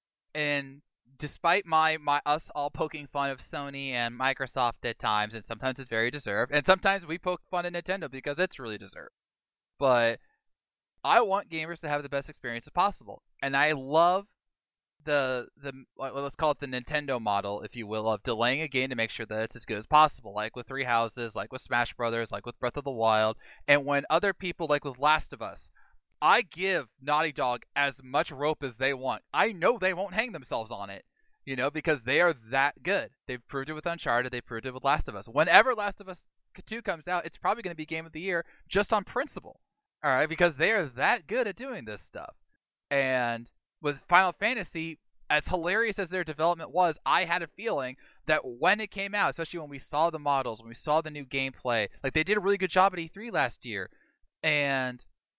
and despite my my us all poking fun of Sony and Microsoft at times, and sometimes it's very deserved, and sometimes we poke fun at Nintendo because it's really deserved. But I want gamers to have the best experience possible, and I love the the let's call it the Nintendo model, if you will, of delaying a game to make sure that it's as good as possible, like with Three Houses, like with Smash Brothers, like with Breath of the Wild, and when other people, like with Last of Us, I give Naughty Dog as much rope as they want. I know they won't hang themselves on it, you know, because they are that good. They've proved it with Uncharted, they proved it with Last of Us. Whenever Last of Us two comes out, it's probably going to be Game of the Year just on principle. All right, because they are that good at doing this stuff. And with Final Fantasy, as hilarious as their development was, I had a feeling that when it came out, especially when we saw the models, when we saw the new gameplay, like they did a really good job at E three last year. And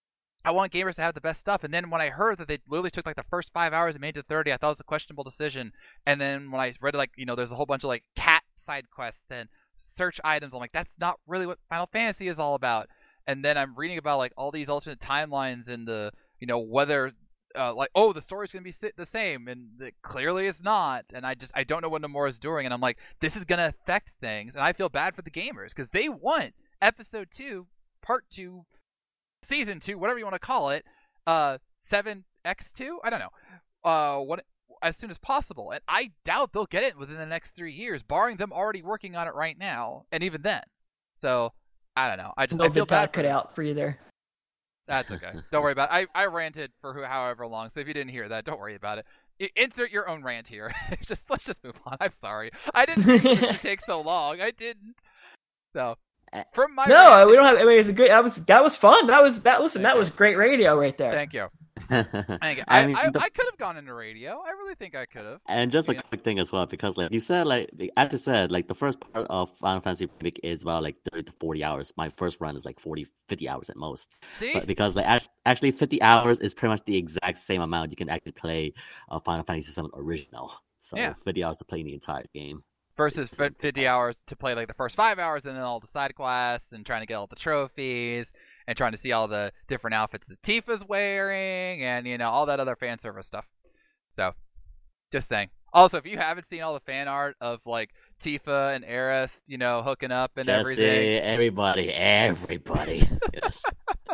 I want gamers to have the best stuff. And then when I heard that they literally took like the first five hours and made it to thirty, I thought it was a questionable decision. And then when I read like, you know, there's a whole bunch of like cat side quests and search items, I'm like, that's not really what Final Fantasy is all about. And then I'm reading about like all these alternate timelines and the, you know, whether uh, like, oh, the story's going to be the same, and it clearly it's not. And I just, I don't know what Nomura's doing. And I'm like, this is going to affect things. And I feel bad for the gamers because they want episode two, part two, season two, whatever you want to call it, uh, seven by two? I don't know. Uh, what, as soon as possible. And I doubt they'll get it within the next three years, barring them already working on it right now. And even then. So, I don't know. I just No I feel big bad. cut out for you there. That's okay. Don't worry about it. I, I ranted for who, however long, so if you didn't hear that, don't worry about it. I, insert your own rant here. just Let's just move on. I'm sorry. I didn't mean it to take so long. I didn't. So, from my no, ranting, we don't have. I mean, it's a good. That was that was fun. That was that. Listen, Thank that you. was great radio right there. Thank you. Thank you. I I, mean, I, the- I could have gone into radio. I really think I could have. And just a Yeah. quick thing as well, because like you said, like as you said, like the first part of Final Fantasy Remake is about like thirty to forty hours. My first run is like forty, fifty hours at most. See? But because like act- actually fifty hours is pretty much the exact same amount you can actually play uh, Final Fantasy seven original. So Yeah. fifty hours to play the entire game. Versus It's like fifty awesome. hours to play like the first five hours and then all the side quests and trying to get all the trophies and trying to see all the different outfits that Tifa's wearing and, you know, all that other fan service stuff. So, just saying. Also, if you haven't seen all the fan art of like Tifa and Aerith, you know, hooking up and Jesse, everything. everybody, everybody. Yes.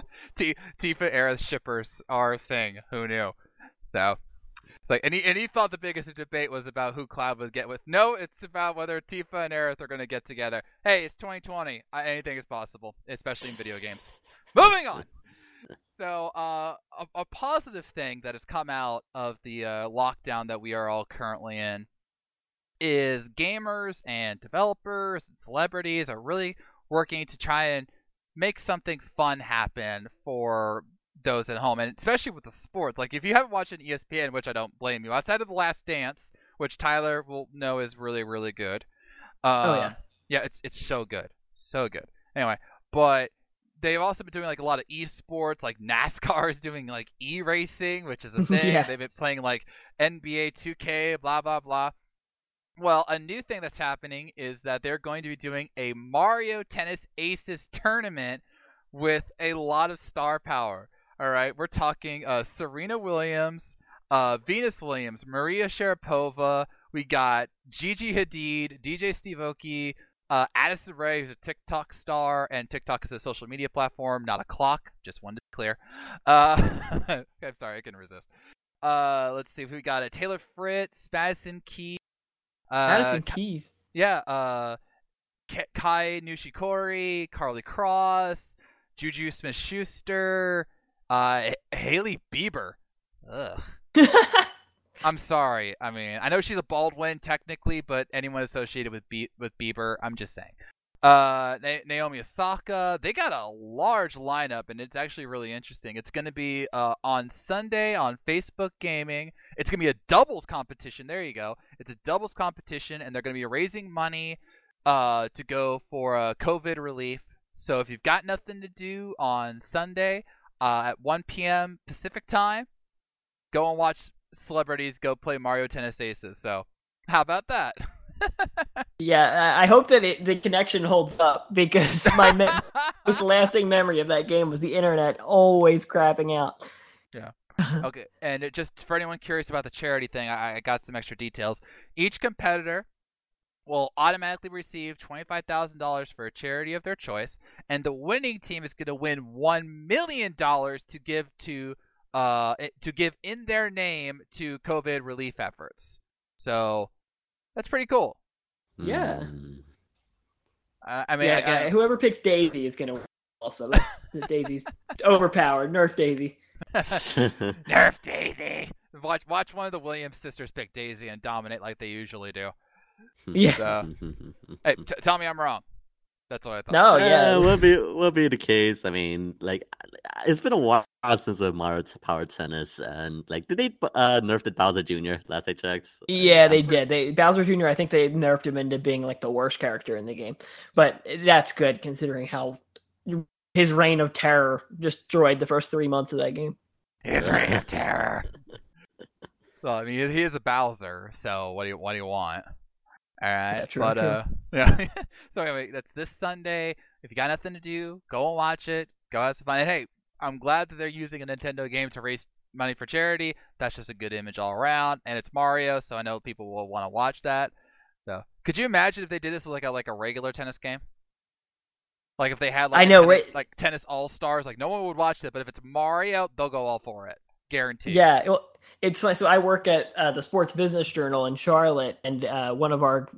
T- Tifa Aerith shippers are a thing. Who knew? So, it's like, and he, and he thought the biggest debate was about who Cloud would get with. No, it's about whether Tifa and Aerith are going to get together. Hey, it's twenty twenty. I, anything is possible, especially in video games. Moving on. So, uh, a, a positive thing that has come out of the uh, lockdown that we are all currently in is gamers and developers and celebrities are really working to try and make something fun happen for those at home, and especially with the sports. Like, if you haven't watched an E S P N, which I don't blame you, outside of The Last Dance, which Tyler will know is really, really good. Uh, Oh yeah. Yeah, it's it's so good, so good. Anyway, but they've also been doing like a lot of esports, like NASCAR is doing like e-racing, which is a thing. Yeah. They've been playing like N B A two K, blah blah blah. Well, a new thing that's happening is that they're going to be doing a Mario Tennis Aces tournament with a lot of star power. All right, we're talking uh, Serena Williams, uh, Venus Williams, Maria Sharapova. We got Gigi Hadid, D J Steve Aoki, uh, Addison Rae, who's a TikTok star, and TikTok is a social media platform, not a clock. Just wanted to be clear. Uh, I'm sorry, I couldn't resist. Uh, let's see, we got a Taylor Fritz, Madison Key. Uh, Madison Keys. yeah, uh, K- Kai Nishikori, Carly Cross, Juju Smith-Schuster, uh, H- Haley Bieber. Ugh. I'm sorry. I mean, I know she's a Baldwin technically, but anyone associated with Be- with Bieber, I'm just saying. Uh, Na- Naomi Osaka, they got a large lineup, and it's actually really interesting. It's going to be uh, on Sunday on Facebook Gaming. It's going to be a doubles competition. There you go. It's a doubles competition, and they're going to be raising money uh, to go for uh, COVID relief. So if you've got nothing to do on Sunday uh, at one p.m. Pacific time, go and watch celebrities go play Mario Tennis Aces. So how about that? Yeah, I hope that it, the connection holds up, because my me- most lasting memory of that game was the internet always crapping out. Yeah. Okay, and it just for anyone curious about the charity thing, I, I got some extra details. Each competitor will automatically receive twenty-five thousand dollars for a charity of their choice, and the winning team is going to win one million dollars to give to uh to give in their name to COVID relief efforts. So that's pretty cool. Yeah. Mm. Uh, I mean, yeah, again, uh, whoever picks Daisy is going to win also. That's Daisy's overpowered. Nerf Daisy. Nerf Daisy. Watch watch one of the Williams sisters pick Daisy and dominate like they usually do. Yeah. So, hey, t- tell me I'm wrong. That's what I thought. No, yeah. Yeah, will be will be the case. I mean, like, it's been a while since with Mario Power Tennis, and like, did they uh nerf the Bowser Junior last I checked? Yeah, they did. They Bowser Junior I think they nerfed him into being like the worst character in the game, but that's good considering how his reign of terror destroyed the first three months of that game. His reign of terror. So I mean, he is a Bowser. So what do you what do you want? All right, Yeah, true, but true. uh, yeah. So anyway, that's this Sunday. If you got nothing to do, go and watch it. Go have some fun. And hey, I'm glad that they're using a Nintendo game to raise money for charity. That's just a good image all around, and it's Mario, so I know people will want to watch that. So, could you imagine if they did this with like a like a regular tennis game? Like if they had like I a know, tennis, right? like tennis all stars, like no one would watch it, but if it's Mario, they'll go all for it, guaranteed. Yeah, well, it's funny. So I work at uh, the Sports Business Journal in Charlotte, and uh, one of our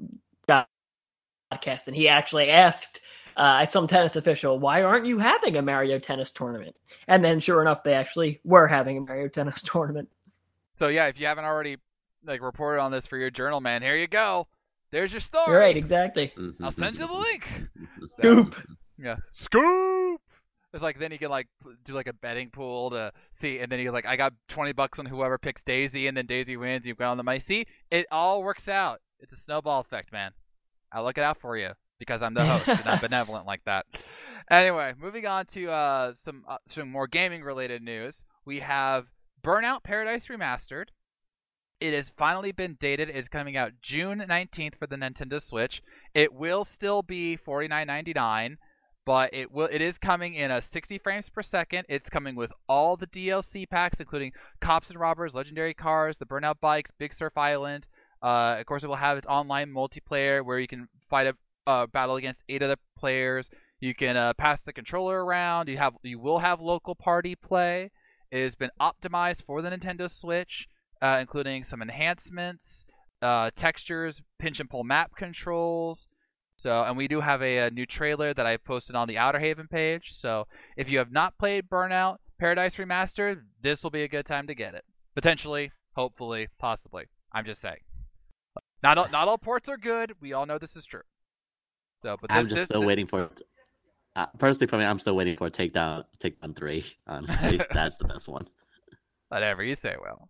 podcasts, and he actually asked uh, some tennis official, "Why aren't you having a Mario Tennis tournament?" And then, sure enough, they actually were having a Mario Tennis tournament. So yeah, if you haven't already like reported on this for your journal, man, here you go. There's your story. You're right, exactly. I'll send you the link. So, Scoop. yeah, scoop. It's like then you can like p- do like a betting pool to see, and then you like I got twenty bucks on whoever picks Daisy, and then Daisy wins. You've got on the money. See, it all works out. It's a snowball effect, man. I'll look it out for you because I'm the host and I'm benevolent like that. Anyway, moving on to uh, some uh, some more gaming related news. We have Burnout Paradise Remastered. It has finally been dated. It's coming out June nineteenth for the Nintendo Switch. It will still be forty-nine ninety-nine. But it will. It is coming in a sixty frames per second. It's coming with all the D L C packs, including Cops and Robbers, Legendary Cars, the Burnout Bikes, Big Surf Island. Uh, of course, it will have its online multiplayer where you can fight a uh, battle against eight other players. You can uh, pass the controller around. You have. You will have local party play. It has been optimized for the Nintendo Switch, uh, including some enhancements, uh, textures, pinch and pull map controls. So, and we do have a, a new trailer that I posted on the Outer Haven page. So, if you have not played Burnout Paradise Remastered, this will be a good time to get it. Potentially, hopefully, possibly. I'm just saying. Not all, not all ports are good. We all know this is true. So, but this, I'm just this, still this, waiting for it. Uh, personally, for me, I'm still waiting for Takedown, Takedown three. Honestly, that's the best one. Whatever you say, Will.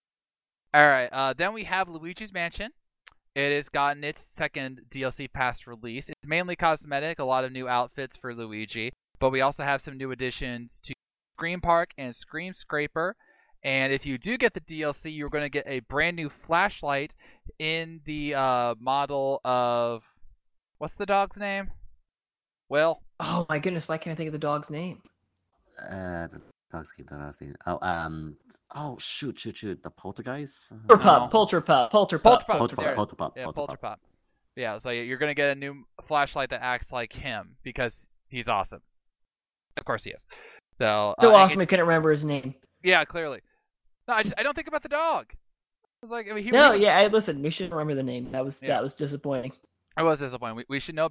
All right. Uh, then we have Luigi's Mansion. It has gotten its second D L C pass release. It's mainly cosmetic, a lot of new outfits for Luigi, but we also have some new additions to Scream Park and Scream Scraper. And if you do get the D L C, you're going to get a brand new flashlight in the uh, model of... What's the dog's name? Will? Oh my goodness, why can't I think of the dog's name? Uh, the dog's keep that last name. Oh, um, oh shoot, shoot, shoot, the Poltergeist. Polterpup, Polterpup, Polterpup. Polterpup. Polterpup, There it is. Polterpup, Yeah, Polterpup. Polterpup. Yeah, so you're going to get a new flashlight that acts like him because he's awesome. Of course he is. So, So uh, awesome, it- I couldn't remember his name. yeah, clearly. No, I just I don't think about the dog. It's like I mean, he, No, he was, yeah, I listen. We should remember the name. That was Yeah. that was disappointing. I was disappointed. We, we should know better.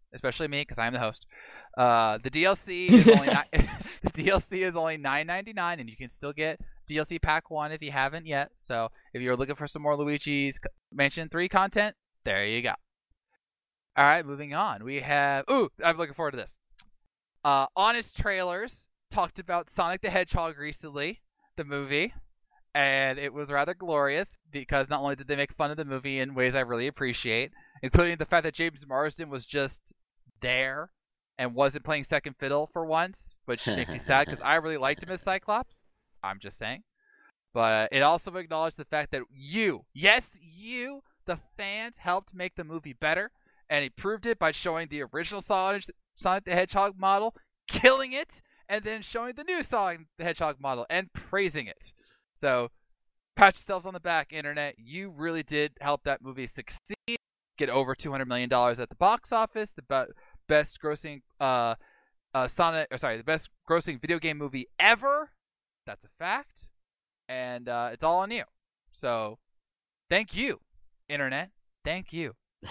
especially me because I'm the host. Uh, the D L C is only ni- the D L C is only nine ninety-nine, and you can still get D L C Pack One if you haven't yet. So if you're looking for some more Luigi's Mansion three content, there you go. All right, moving on. We have ooh, I'm looking forward to this. Uh, Honest Trailers talked about Sonic the Hedgehog recently, the movie, and it was rather glorious because not only did they make fun of the movie in ways I really appreciate, including the fact that James Marsden was just there and wasn't playing second fiddle for once, which makes me sad because I really liked him as Cyclops. I'm just saying. But uh, it also acknowledged the fact that you, yes, you, the fans, helped make the movie better, and he proved it by showing the original Sonic, Sonic the Hedgehog model, killing it, and then showing the new Sonic the Hedgehog model and praising it. So, pat yourselves on the back, Internet. You really did help that movie succeed, get over two hundred million dollars at the box office, the be- best grossing uh, uh, Sonic, or sorry, the best grossing video game movie ever. That's a fact, and uh, it's all on you. So, thank you, Internet. Thank you.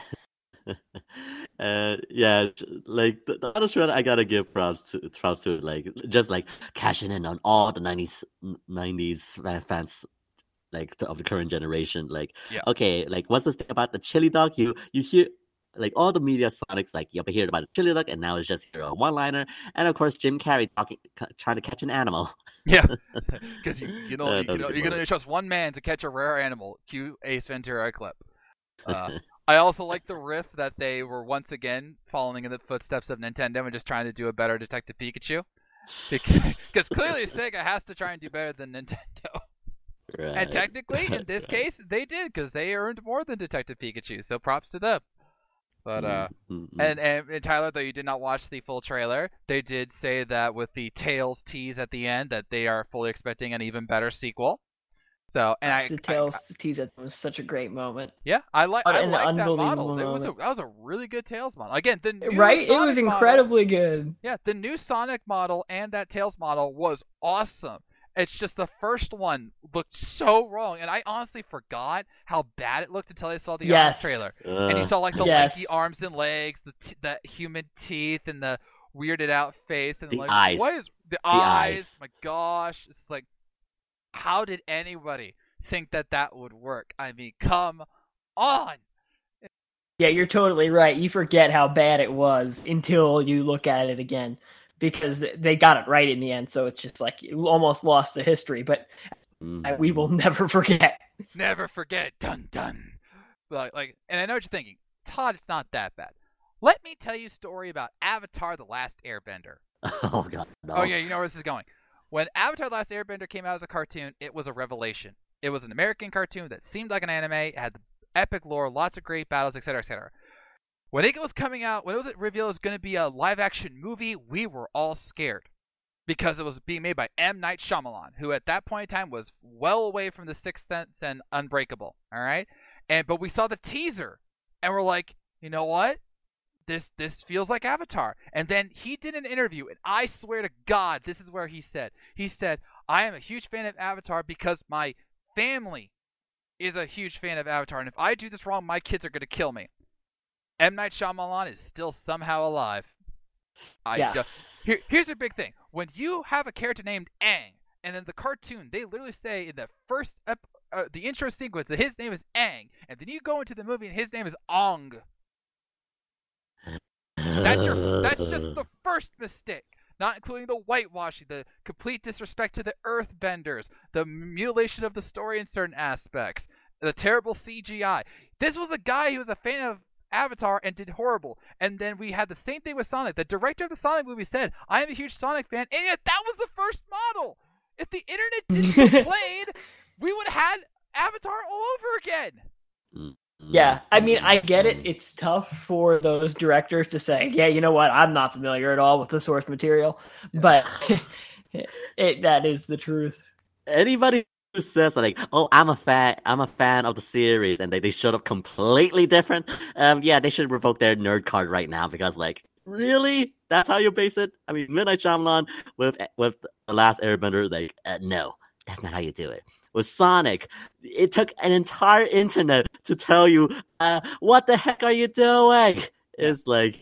uh, yeah, like the, the other trailer I gotta give props to, props to like just like cashing in on all the nineties, nineties fans, like of the current generation. Like, yeah. okay, like what's this thing about the chili dog? You you hear like all the media Sonic's like you ever hear about the chili dog, and now it's just here a one liner, and of course Jim Carrey talking, trying to catch an animal. Yeah, because you you know uh, you, you know you're gonna trust one man to catch a rare animal. Cue Ace Ventura clip. Uh, I also like the riff that they were once again following in the footsteps of Nintendo and just trying to do a better Detective Pikachu. Because clearly Sega has to try and do better than Nintendo. Right. And technically, in this case, they did because they earned more than Detective Pikachu. So props to them. But uh, mm-hmm. and, and and Tyler, though you did not watch the full trailer, they did say that with the Tails tease at the end that they are fully expecting an even better sequel. So and I the Tails I, tease it was such a great moment. Yeah, I like I like that model. It was a, that was a really good Tails model. Again, the new right, Sonic it was incredibly model, good. Yeah, the new Sonic model and that Tails model was awesome. It's just the first one looked so wrong, and I honestly forgot how bad it looked until I saw the yes. arms trailer. Uh, and you saw like the yes. lengthy arms and legs, the t- the human teeth, and the weirded out face, and the like eyes. what is the, the eyes? eyes? My gosh, it's like how did anybody think that that would work? I mean, come on. Yeah, you're totally right. You forget how bad it was until you look at it again, because they got it right in the end. So it's just like you almost lost the history, but mm. we will never forget. Never forget. Dun dun. Like, like, and I know what you're thinking, Todd. It's not that bad. Let me tell you a story about Avatar: The Last Airbender. Oh God. No. Oh yeah, you know where this is going. When Avatar: The Last Airbender came out as a cartoon, it was a revelation. It was an American cartoon that seemed like an anime. It had epic lore, lots of great battles, et cetera, et cetera. When it was coming out, when it was revealed it was going to be a live-action movie, we were all scared because it was being made by M. Night Shyamalan, who at that point in time was well away from The Sixth Sense and Unbreakable. All right, and but we saw the teaser, and we're like, you know what? This this feels like Avatar. And then he did an interview, and I swear to God, this is where he said, he said, I am a huge fan of Avatar because my family is a huge fan of Avatar, and if I do this wrong, my kids are going to kill me. M. Night Shyamalan is still somehow alive. I yes. just, here, here's a big thing. When you have a character named Aang, and then the cartoon, they literally say in the first, ep- uh, the intro sequence that his name is Aang, and then you go into the movie and his name is Ong. That's your, that's just the first mistake. Not including the whitewashing, the complete disrespect to the earthbenders, the mutilation of the story in certain aspects, the terrible C G I. This was a guy who was a fan of Avatar and did horrible. And then we had the same thing with Sonic. The director of the Sonic movie said, I am a huge Sonic fan, and yet that was the first model. If the internet didn't complain, we would have had Avatar all over again. Yeah, I mean, I get it. It's tough for those directors to say, yeah, you know what, I'm not familiar at all with the source material, but it, it, that is the truth. Anybody who says like, oh, I'm a fan, I'm a fan of the series, and they, they showed up completely different, um, yeah, they should revoke their nerd card right now, because like, really? That's how you base it? I mean, Midnight Shyamalan with, with The Last Airbender, like, uh, no, that's not how you do it. With Sonic, it took an entire internet to tell you, uh, what the heck are you doing? It's like,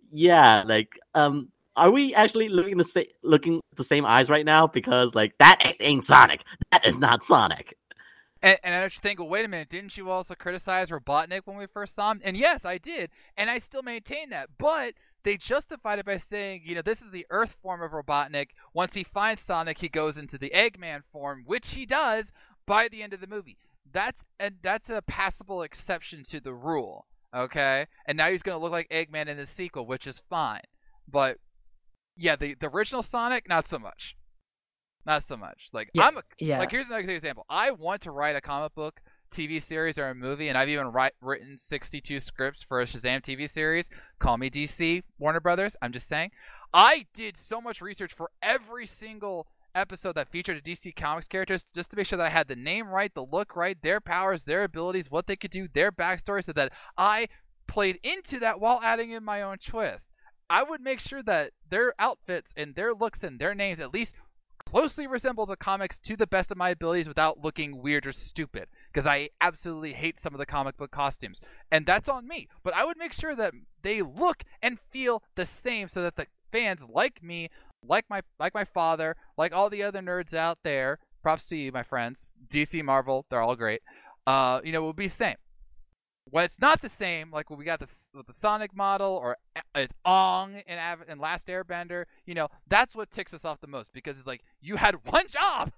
yeah, like, um, are we actually looking the same, looking at the same eyes right now? Because like that ain't Sonic. That is not Sonic. And, and I just think, well, wait a minute, didn't you also criticize Robotnik when we first saw him? And yes, I did, and I still maintain that. But they justified it by saying, you know, this is the Earth form of Robotnik. Once he finds Sonic, he goes into the Eggman form, which he does by the end of the movie. That's and that's a passable exception to the rule, okay? And now he's going to look like Eggman in the sequel, which is fine. But yeah, the the original Sonic, not so much. Not so much. Like Yeah, I'm a, yeah. like here's another example. I want to write a comic book, T V series, or a movie, and I've even write, written sixty-two scripts for a Shazam T V series. Call me D C, Warner Brothers. I'm just saying. I did so much research for every single episode that featured a D C Comics characters just to make sure that I had the name right, the look right, their powers, their abilities, what they could do, their backstory, so that I played into that while adding in my own twist. I would make sure that their outfits and their looks and their names at least closely resemble the comics to the best of my abilities without looking weird or stupid, because I absolutely hate some of the comic book costumes, and that's on me. But I would make sure that they look and feel the same so that the fans like me, like my like my father, like all the other nerds out there, props to you, my friends, D C, Marvel, they're all great, uh, you know, will be the same. When it's not the same, like when we got the, the Sonic model or uh, Ong in, Av- in Last Airbender, you know, that's what ticks us off the most, because it's like, you had one job!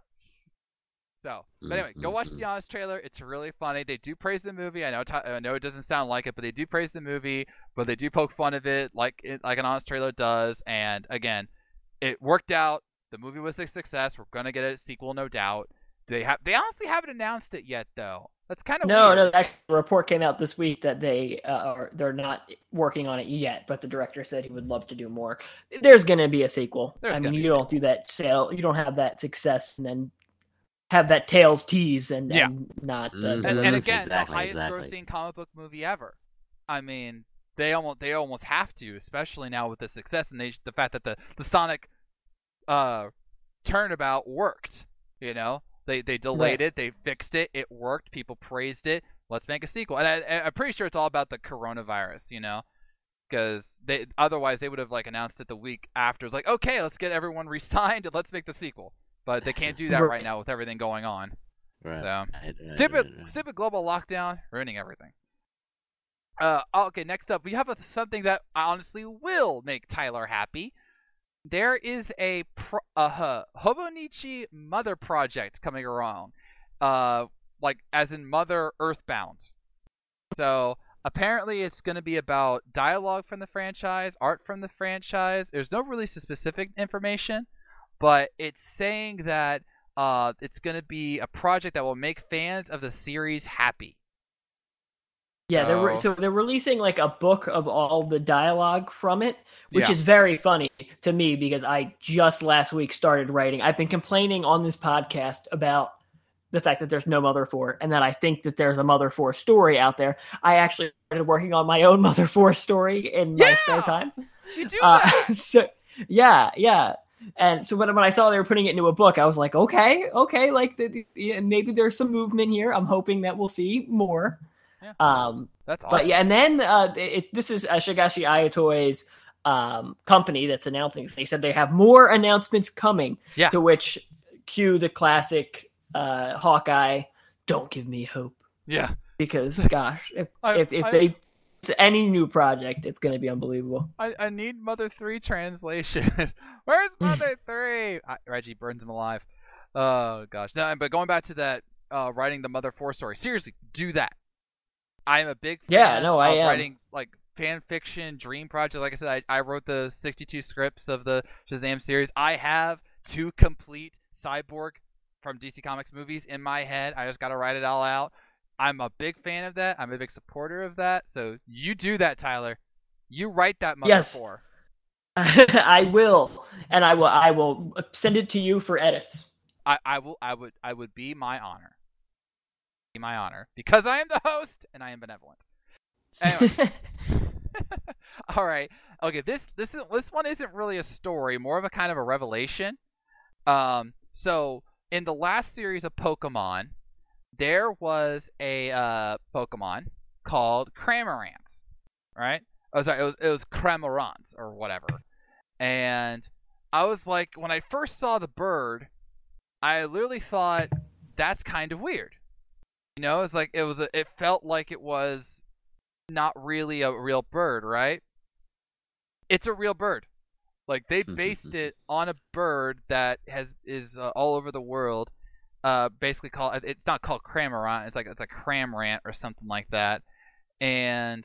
So, but anyway, go watch the Honest trailer. It's really funny. They do praise the movie. I know, t- I know it doesn't sound like it, but they do praise the movie, but they do poke fun of it like it, like an Honest trailer does. And again, it worked out. The movie was a success. We're gonna get a sequel, no doubt. They have. They honestly haven't announced it yet, though. That's kind of No, weird. no. That report came out this week that they uh, are they're not working on it yet, but the director said he would love to do more. There's going to be a sequel. There's I mean, gonna be you a don't do that sale. You don't have that success and then have that Tails tease and, Yeah. and not. Uh, Mhm. And, and again, Exactly, the highest exactly. grossing comic book movie ever. I mean, they almost they almost have to, especially now with the success and they, the fact that the the Sonic uh turnabout worked. You know, they they delayed Right. it, they fixed it, it worked, people praised it. Let's make a sequel. And I, I'm pretty sure it's all about the coronavirus. You know, because they otherwise they would have like announced it the week after. It's like, okay, let's get everyone re-signed and let's make the sequel. But they can't do that Right. right now with everything going on. Right. So. right, right, Stupid, right, right. stupid global lockdown, ruining everything. Uh, okay, next up, we have a, something that honestly will make Tyler happy. There is a pro, uh, Hobonichi Mother project coming around, uh, like as in Mother Earthbound. So apparently, it's going to be about dialogue from the franchise, art from the franchise. There's no really specific information, but it's saying that uh, it's going to be a project that will make fans of the series happy. Yeah, they're re- So- so they're releasing like a book of all the dialogue from it, which Yeah. is very funny to me because I just last week started writing. I've been complaining on this podcast about the fact that there's no Mother four and that I think that there's a Mother four story out there. I actually started working on my own Mother four story in my Yeah! spare time. You do Uh, that. so yeah, yeah. And so when, when I saw they were putting it into a book, I was like, okay, okay, like the, the, maybe there's some movement here. I'm hoping that we'll see more. Yeah. Um, That's awesome. but yeah, and then uh, it, this is uh, Shigashi Ayatoi's um, company that's announcing this. They said they have more announcements coming. Yeah. To which cue the classic uh, Hawkeye, "Don't give me hope," Yeah. because gosh, if I- if, if I- they to any new project, it's going to be unbelievable. I, I need Mother three translation. Where's Mother three? I, Reggie burns him alive. Oh gosh. No, but going back to that, uh, writing the Mother four story. Seriously, do that. I am a big fan Yeah, no, I of am. writing like fan fiction, dream project. Like I said, I, I wrote the sixty-two scripts of the Shazam series. I have two complete Cyborg from D C Comics movies in my head. I just got to write it all out. I'm a big fan of that. I'm a big supporter of that. So you do that, Tyler. You write that Mother Yes. four. I will, and I will. I will send it to you for edits. I, I will. I would. I would be my honor. Be my honor because I am the host and I am benevolent. Anyway. All right. Okay. This this is this one isn't really a story, more of a kind of a revelation. Um. So in the last series of Pokemon, there was a uh, Pokemon called Cramorant, right? Oh, sorry, it was it was Cramorant or whatever. And I was like, when I first saw the bird, I literally thought that's kind of weird. You know, it's like it was a, it felt like it was not really a real bird, right? It's a real bird. Like they based it on a bird that has is uh, all over the world. Uh, basically called it's not called Cramorant. It's like it's a Cramorant or something like that. And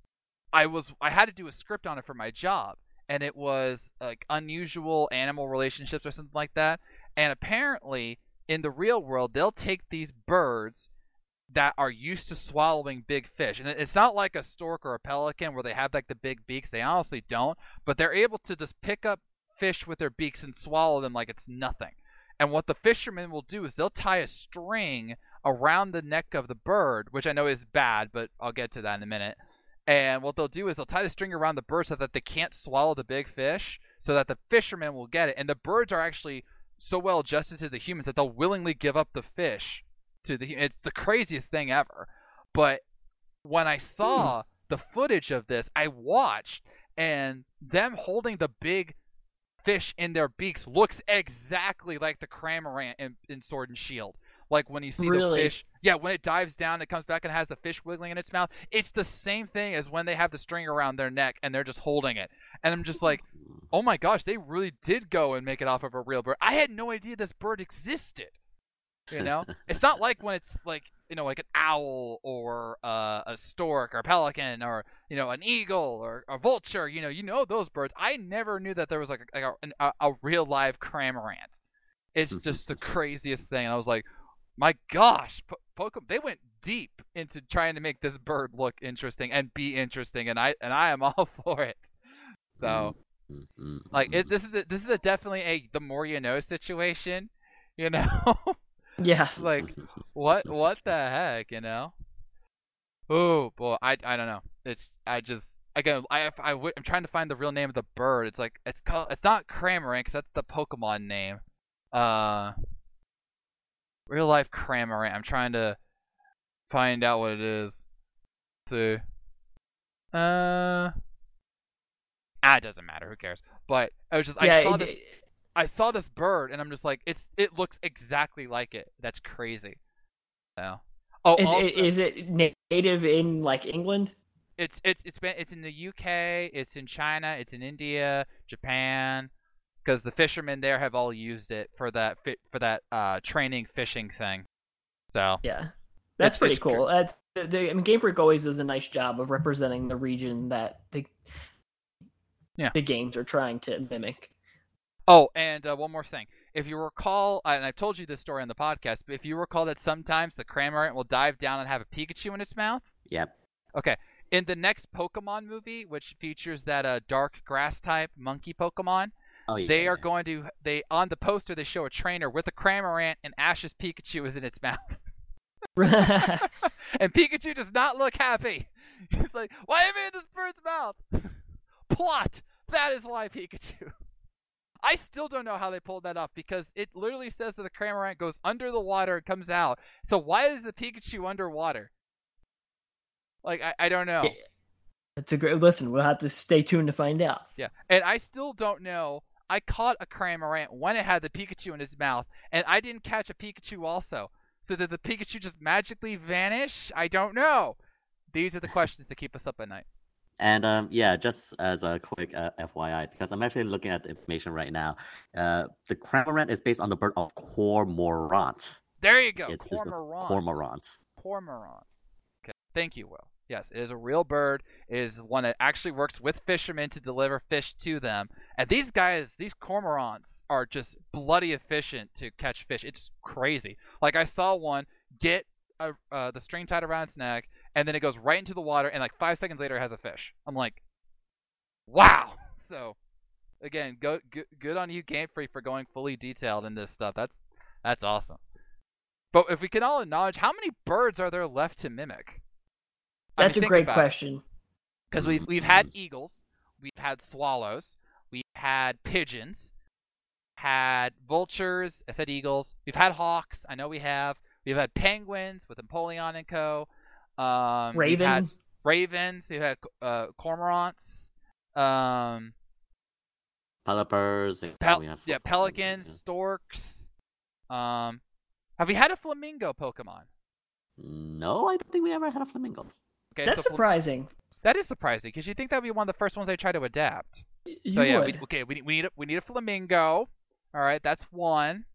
I was I had to do a script on it for my job, and it was like unusual animal relationships or something like that. And apparently, in the real world, they'll take these birds that are used to swallowing big fish. And it's not like a stork or a pelican where they have like the big beaks. They honestly don't. But they're able to just pick up fish with their beaks and swallow them like it's nothing. And what the fishermen will do is they'll tie a string around the neck of the bird, which I know is bad, but I'll get to that in a minute. And what they'll do is they'll tie the string around the bird so that they can't swallow the big fish, so that the fishermen will get it. And the birds are actually so well adjusted to the humans that they'll willingly give up the fish to the it's the craziest thing ever. But when I saw hmm. the footage of this, I watched, and them holding the big fish in their beaks looks exactly like the Cramorant in, in Sword and Shield. Like when you see really? the fish, yeah, when it dives down, it comes back and has the fish wiggling in its mouth. It's the same thing as when they have the string around their neck and they're just holding it. And I'm just like, oh my gosh, they really did go and make it off of a real bird. I had no idea this bird existed. You know, it's not like when it's like, you know, like an owl or uh, a stork or a pelican or, you know, an eagle or a vulture. You know, you know those birds. I never knew that there was like a, like a, a real live Cramorant. It's just the craziest thing. And I was like, my gosh, po- Pokemon, they went deep into trying to make this bird look interesting and be interesting, and I and I am all for it. So, like, it, this is a, this is a definitely a the more you know situation, you know. Yeah. Like, what what the heck, you know? Oh boy, I I don't know. It's I just again I I I'm trying to find the real name of the bird. It's like it's called it's not Cramorant because that's the Pokemon name. Uh, real life Cramorant. I'm trying to find out what it is. Let's see. Uh, ah, it doesn't matter. Who cares? But I was just yeah, I saw it, this. I saw this bird, and I'm just like, it's it looks exactly like it. That's crazy. So, oh, is, also, is it native in like England? It's it's it's been it's in the U K, it's in China, it's in India, Japan, because the fishermen there have all used it for that for that uh, training fishing thing. So yeah, that's pretty it's cool. Uh, the, the, I mean, Game Freak always does a nice job of representing the region that the yeah. the games are trying to mimic. Oh, and uh, one more thing. If you recall, and I've told you this story on the podcast, but if you recall that sometimes the Cramorant will dive down and have a Pikachu in its mouth? Yep. Okay. In the next Pokemon movie, which features that uh, dark grass type monkey Pokemon, oh, yeah, they are yeah. going to, they on the poster, they show a trainer with a Cramorant and Ash's Pikachu is in its mouth. And Pikachu does not look happy. He's like, why am I in this bird's mouth? Plot! That is why Pikachu. I still don't know how they pulled that off because it literally says that the Cramorant goes under the water and comes out. So why is the Pikachu underwater? Like, I, I don't know. That's a great listen. We'll have to stay tuned to find out. Yeah, and I still don't know. I caught a Cramorant when it had the Pikachu in its mouth, and I didn't catch a Pikachu also. So did the Pikachu just magically vanish? I don't know. These are the questions that keep us up at night. And um, yeah, just as a quick uh, F Y I, because I'm actually looking at the information right now, uh, the Cramorant is based on the bird of Cormorant. There you go, it's, Cormorant. It's Cormorant. Cormorant. Okay, thank you, Will. Yes, it is a real bird. It is one that actually works with fishermen to deliver fish to them. And these guys, these cormorants, are just bloody efficient to catch fish. It's crazy. Like I saw one get a, uh, the string tied around its neck, and then it goes right into the water, and like five seconds later it has a fish. I'm like, wow. So, again, go good, good on you, Game Freak, for going fully detailed in this stuff. That's that's awesome. But if we can all acknowledge, how many birds are there left to mimic? That's I mean, a great question. Because we've we've had eagles, we've had swallows, we've had pigeons, had vultures. I said eagles. We've had hawks. I know we have. We've had penguins with Empoleon and Co. Um, Raven. Had, ravens. You had uh, cormorants. Um, Pelipers. And Pel- we have yeah, yeah. pelicans, storks. Um, have we had a flamingo Pokemon? No, I don't think we ever had a flamingo. Okay, That's so fl- surprising. that is surprising because you think that would be one of the first ones they try to adapt. You So yeah, would. we, okay, we, we need a, we need a flamingo. All right, that's one.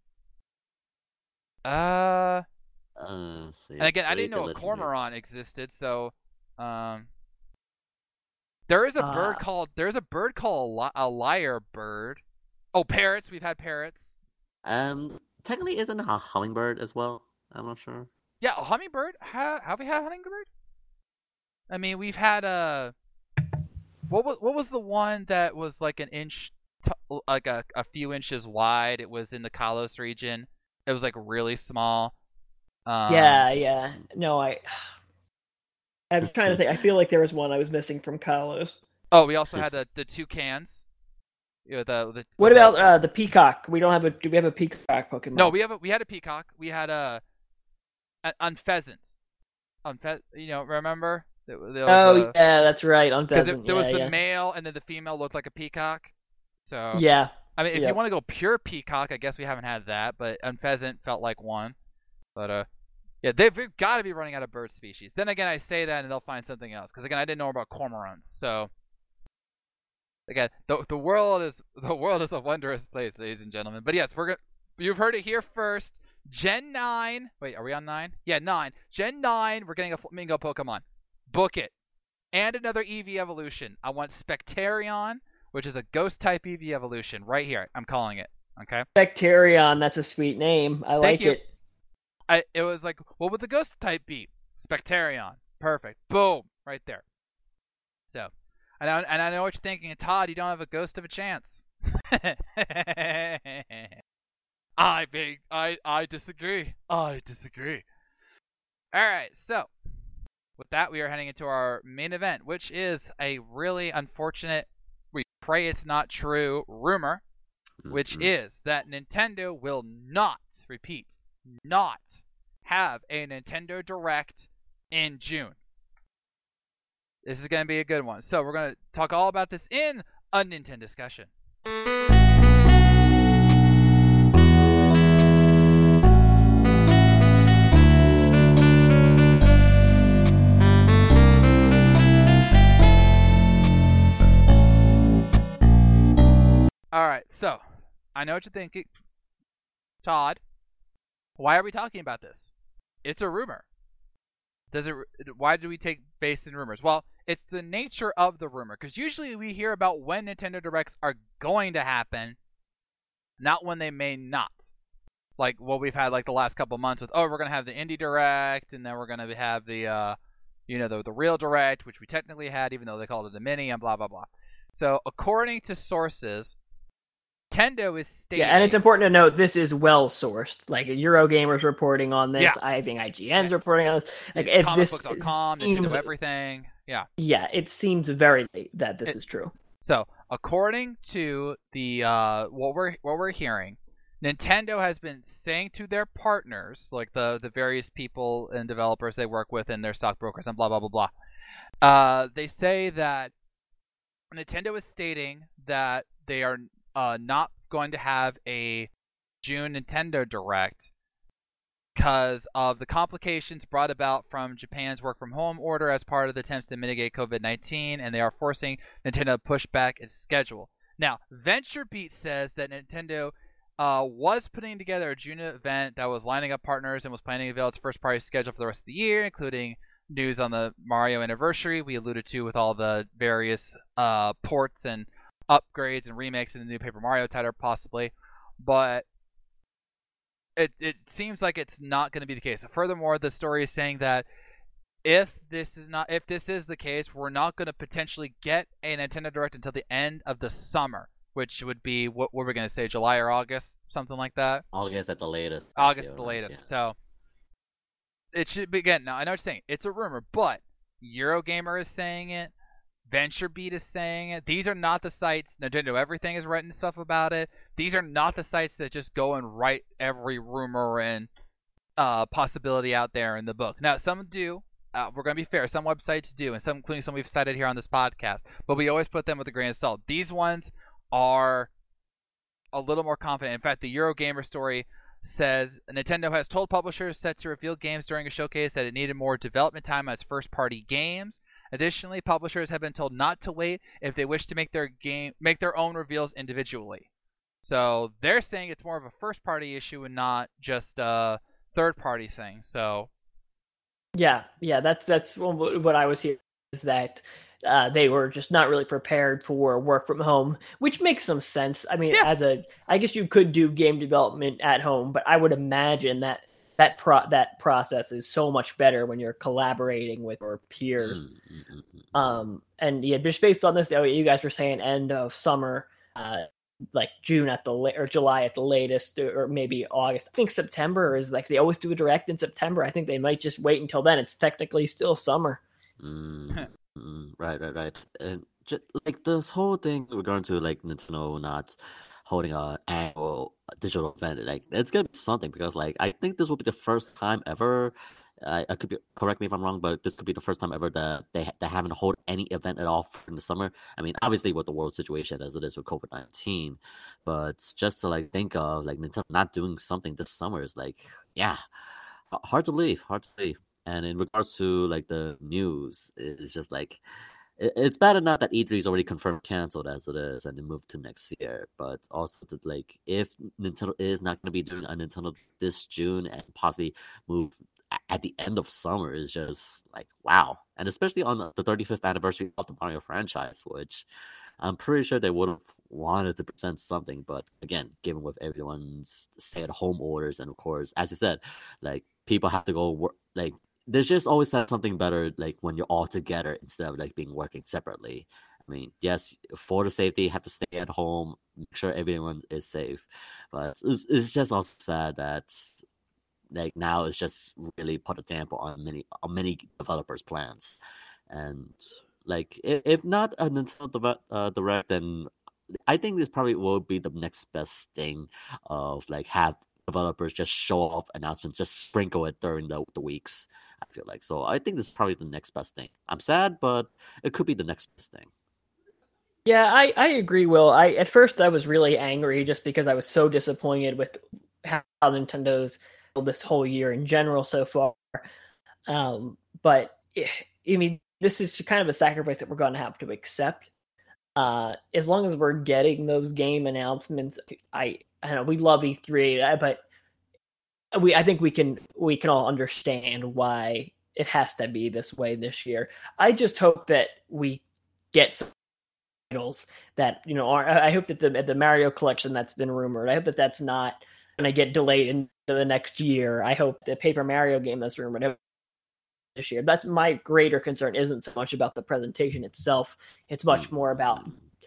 Uh, Uh, see, and again, I very didn't know a diligent here. cormorant existed, so um, there is a bird Uh. called there's a bird called a, li- a lyre bird. Oh, parrots. We've had parrots. Um, technically, isn't a hummingbird as well? I'm not sure. Yeah, a hummingbird. Ha, have we had a hummingbird? I mean, we've had a. What was what was the one that was like an inch, t- like a a few inches wide? It was in the Kalos region. It was like really small. Um, Yeah, yeah. No, I. I'm trying to think. I feel like there was one I was missing from Kalos. Oh, we also had the the toucans. Yeah, the, the What the- about uh, the peacock? We don't have a. Do we have a peacock Pokemon? No, we have a, we had a peacock. We had a, a on pheasant. On phe- you know, remember? There, there was Oh a- yeah, that's right. On Because pheasant. there was yeah, the yeah. male, and then the female looked like a peacock. So Yeah. I mean, if Yep. you want to go pure peacock, I guess we haven't had that. But on pheasant felt like one. But uh, yeah, they've, they've got to be running out of bird species. Then again, I say that, and they'll find something else. Because again, I didn't know about cormorants. So again, the the world is the world is a wondrous place, ladies and gentlemen. But yes, we're gonna. You've heard it here first. Gen nine. Wait, are we on nine? Yeah, nine. Gen nine. We're getting a flamingo Pokemon. Book it. And another E V evolution. I want Spectarion, which is a ghost type E V evolution, right here. I'm calling it. Okay. Spectarion. That's a sweet name. I like you. it. I it was like, what would the ghost type be? Spectarion. Perfect. Boom. Right there. So, and I, and I know what you're thinking, Todd. You don't have a ghost of a chance. I beg. I I disagree. I disagree. All right. So. With that, we are heading into our main event, which is a really unfortunate, we pray it's not true, rumor, which Mhm. is that Nintendo will not, repeat, not have a Nintendo Direct in June. This is going to be a good one. So we're going to talk all about this in a Nintendo discussion. Alright, so, I know what you're thinking. Todd, why are we talking about this? It's a rumor. Does it? Why do we take base in rumors? Well, it's the nature of the rumor, because usually we hear about when Nintendo Directs are going to happen, not when they may not. Like what we've had like the last couple months with, oh, we're going to have the Indie Direct, and then we're going to have the, uh, you know, the, the real Direct, which we technically had, even though they called it the Mini, and blah, blah, blah. So, according to sources, Nintendo is stating... Yeah, and it's important to note this is well sourced. Like Eurogamer's reporting on this. Yeah. I think I G N's reporting on this. Like if comic this books dot com, seems- Nintendo Everything. Yeah. Yeah, it seems very late that this It- is true. So, according to the uh, what we're what we're hearing, Nintendo has been saying to their partners, like the the various people and developers they work with and their stockbrokers and blah blah blah blah. Uh, they say that Nintendo is stating that they are uh, not going to have a June Nintendo Direct because of the complications brought about from Japan's work from home order as part of the attempts to mitigate COVID nineteen, and they are forcing Nintendo to push back its schedule. Now, VentureBeat says that Nintendo uh, was putting together a June event that was lining up partners and was planning to unveil its first party schedule for the rest of the year, including news on the Mario anniversary we alluded to with all the various uh, ports and upgrades and remakes in the new Paper Mario title possibly. But it it seems like it's not going to be the case. Furthermore, the story is saying that if this is not if this is the case, we're not going to potentially get a Nintendo Direct until the end of the summer, which would be what were we going to say, July or August, something like that. August at the latest. I August feel at the like, latest. yeah. So it should be again. Now I know what you're saying. It's a rumor, but Eurogamer is saying it. VentureBeat is saying it. These are not the sites. Nintendo Everything is writing stuff about it. These are not the sites that just go and write every rumor and uh, possibility out there in the book. Now some do. uh, we're going to be fair. Some websites do, and some, including some we've cited here on this podcast. But we always put them with a grain of salt. These ones are a little more confident. In fact, the Eurogamer story says Nintendo has told publishers set to reveal games during a showcase that it needed more development time on its first-party games. Additionally, publishers have been told not to wait if they wish to make their game make their own reveals individually. So they're saying it's more of a first-party issue and not just a third-party thing. So yeah, yeah, that's that's what I was hearing, is that uh, they were just not really prepared for work from home, which makes some sense. I mean, yeah. as a, I guess you could do game development at home, but I would imagine that that pro that process is so much better when you're collaborating with your peers. Mm-hmm. Um, and yeah, just based on this, you guys were saying end of summer, uh, like June at the la- or July at the latest, or maybe August. I think September is like, they always do a direct in September. I think they might just wait until then. It's technically still summer. Mm-hmm. Right, right, right. And just, like this whole thing regarding to like Nintendo not holding an annual digital event, like it's gonna be something, because like I think this will be the first time ever. I, I could be, correct me if I'm wrong, but this could be the first time ever that they they haven't hold any event at all in the summer. I mean, obviously with the world situation as it is with COVID nineteen, but just to like think of like Nintendo not doing something this summer is like, yeah, hard to believe, hard to believe. And in regards to like the news, it's just like, it's bad enough that E three is already confirmed canceled as it is and it moved to next year. But also that like if Nintendo is not going to be doing a Nintendo this June and possibly move at the end of summer, is just like, wow. And especially on the thirty-fifth anniversary of the Mario franchise, which I'm pretty sure they would have wanted to present something. But again, given with everyone's stay-at-home orders, and of course, as you said, like people have to go work, like there's just always something better like when you're all together instead of like being working separately. I mean, yes, for the safety, have to stay at home, make sure everyone is safe. But it's, it's just also sad that like now it's just really put a damper on many on many developers' plans. And like if, if not a Nintendo uh, Direct, then I think this probably will be the next best thing of like have developers just show off announcements, just sprinkle it during the, the weeks. I feel like so. I think this is probably the next best thing. I'm sad, but it could be the next best thing. Yeah, I, I agree, Will. I at first I was really angry just because I was so disappointed with how Nintendo's this whole year in general so far. Um, but I mean, this is kind of a sacrifice that we're going to have to accept. Uh, as long as we're getting those game announcements, I I don't know, we love E three, but we I think we can we can all understand why it has to be this way this year. I just hope that we get some titles that, you know, are, I hope that the the Mario collection that's been rumored, I hope that that's not going to get delayed into the next year. I hope the Paper Mario game that's rumored this year. That's my greater concern. Isn't so much about the presentation itself. It's much more about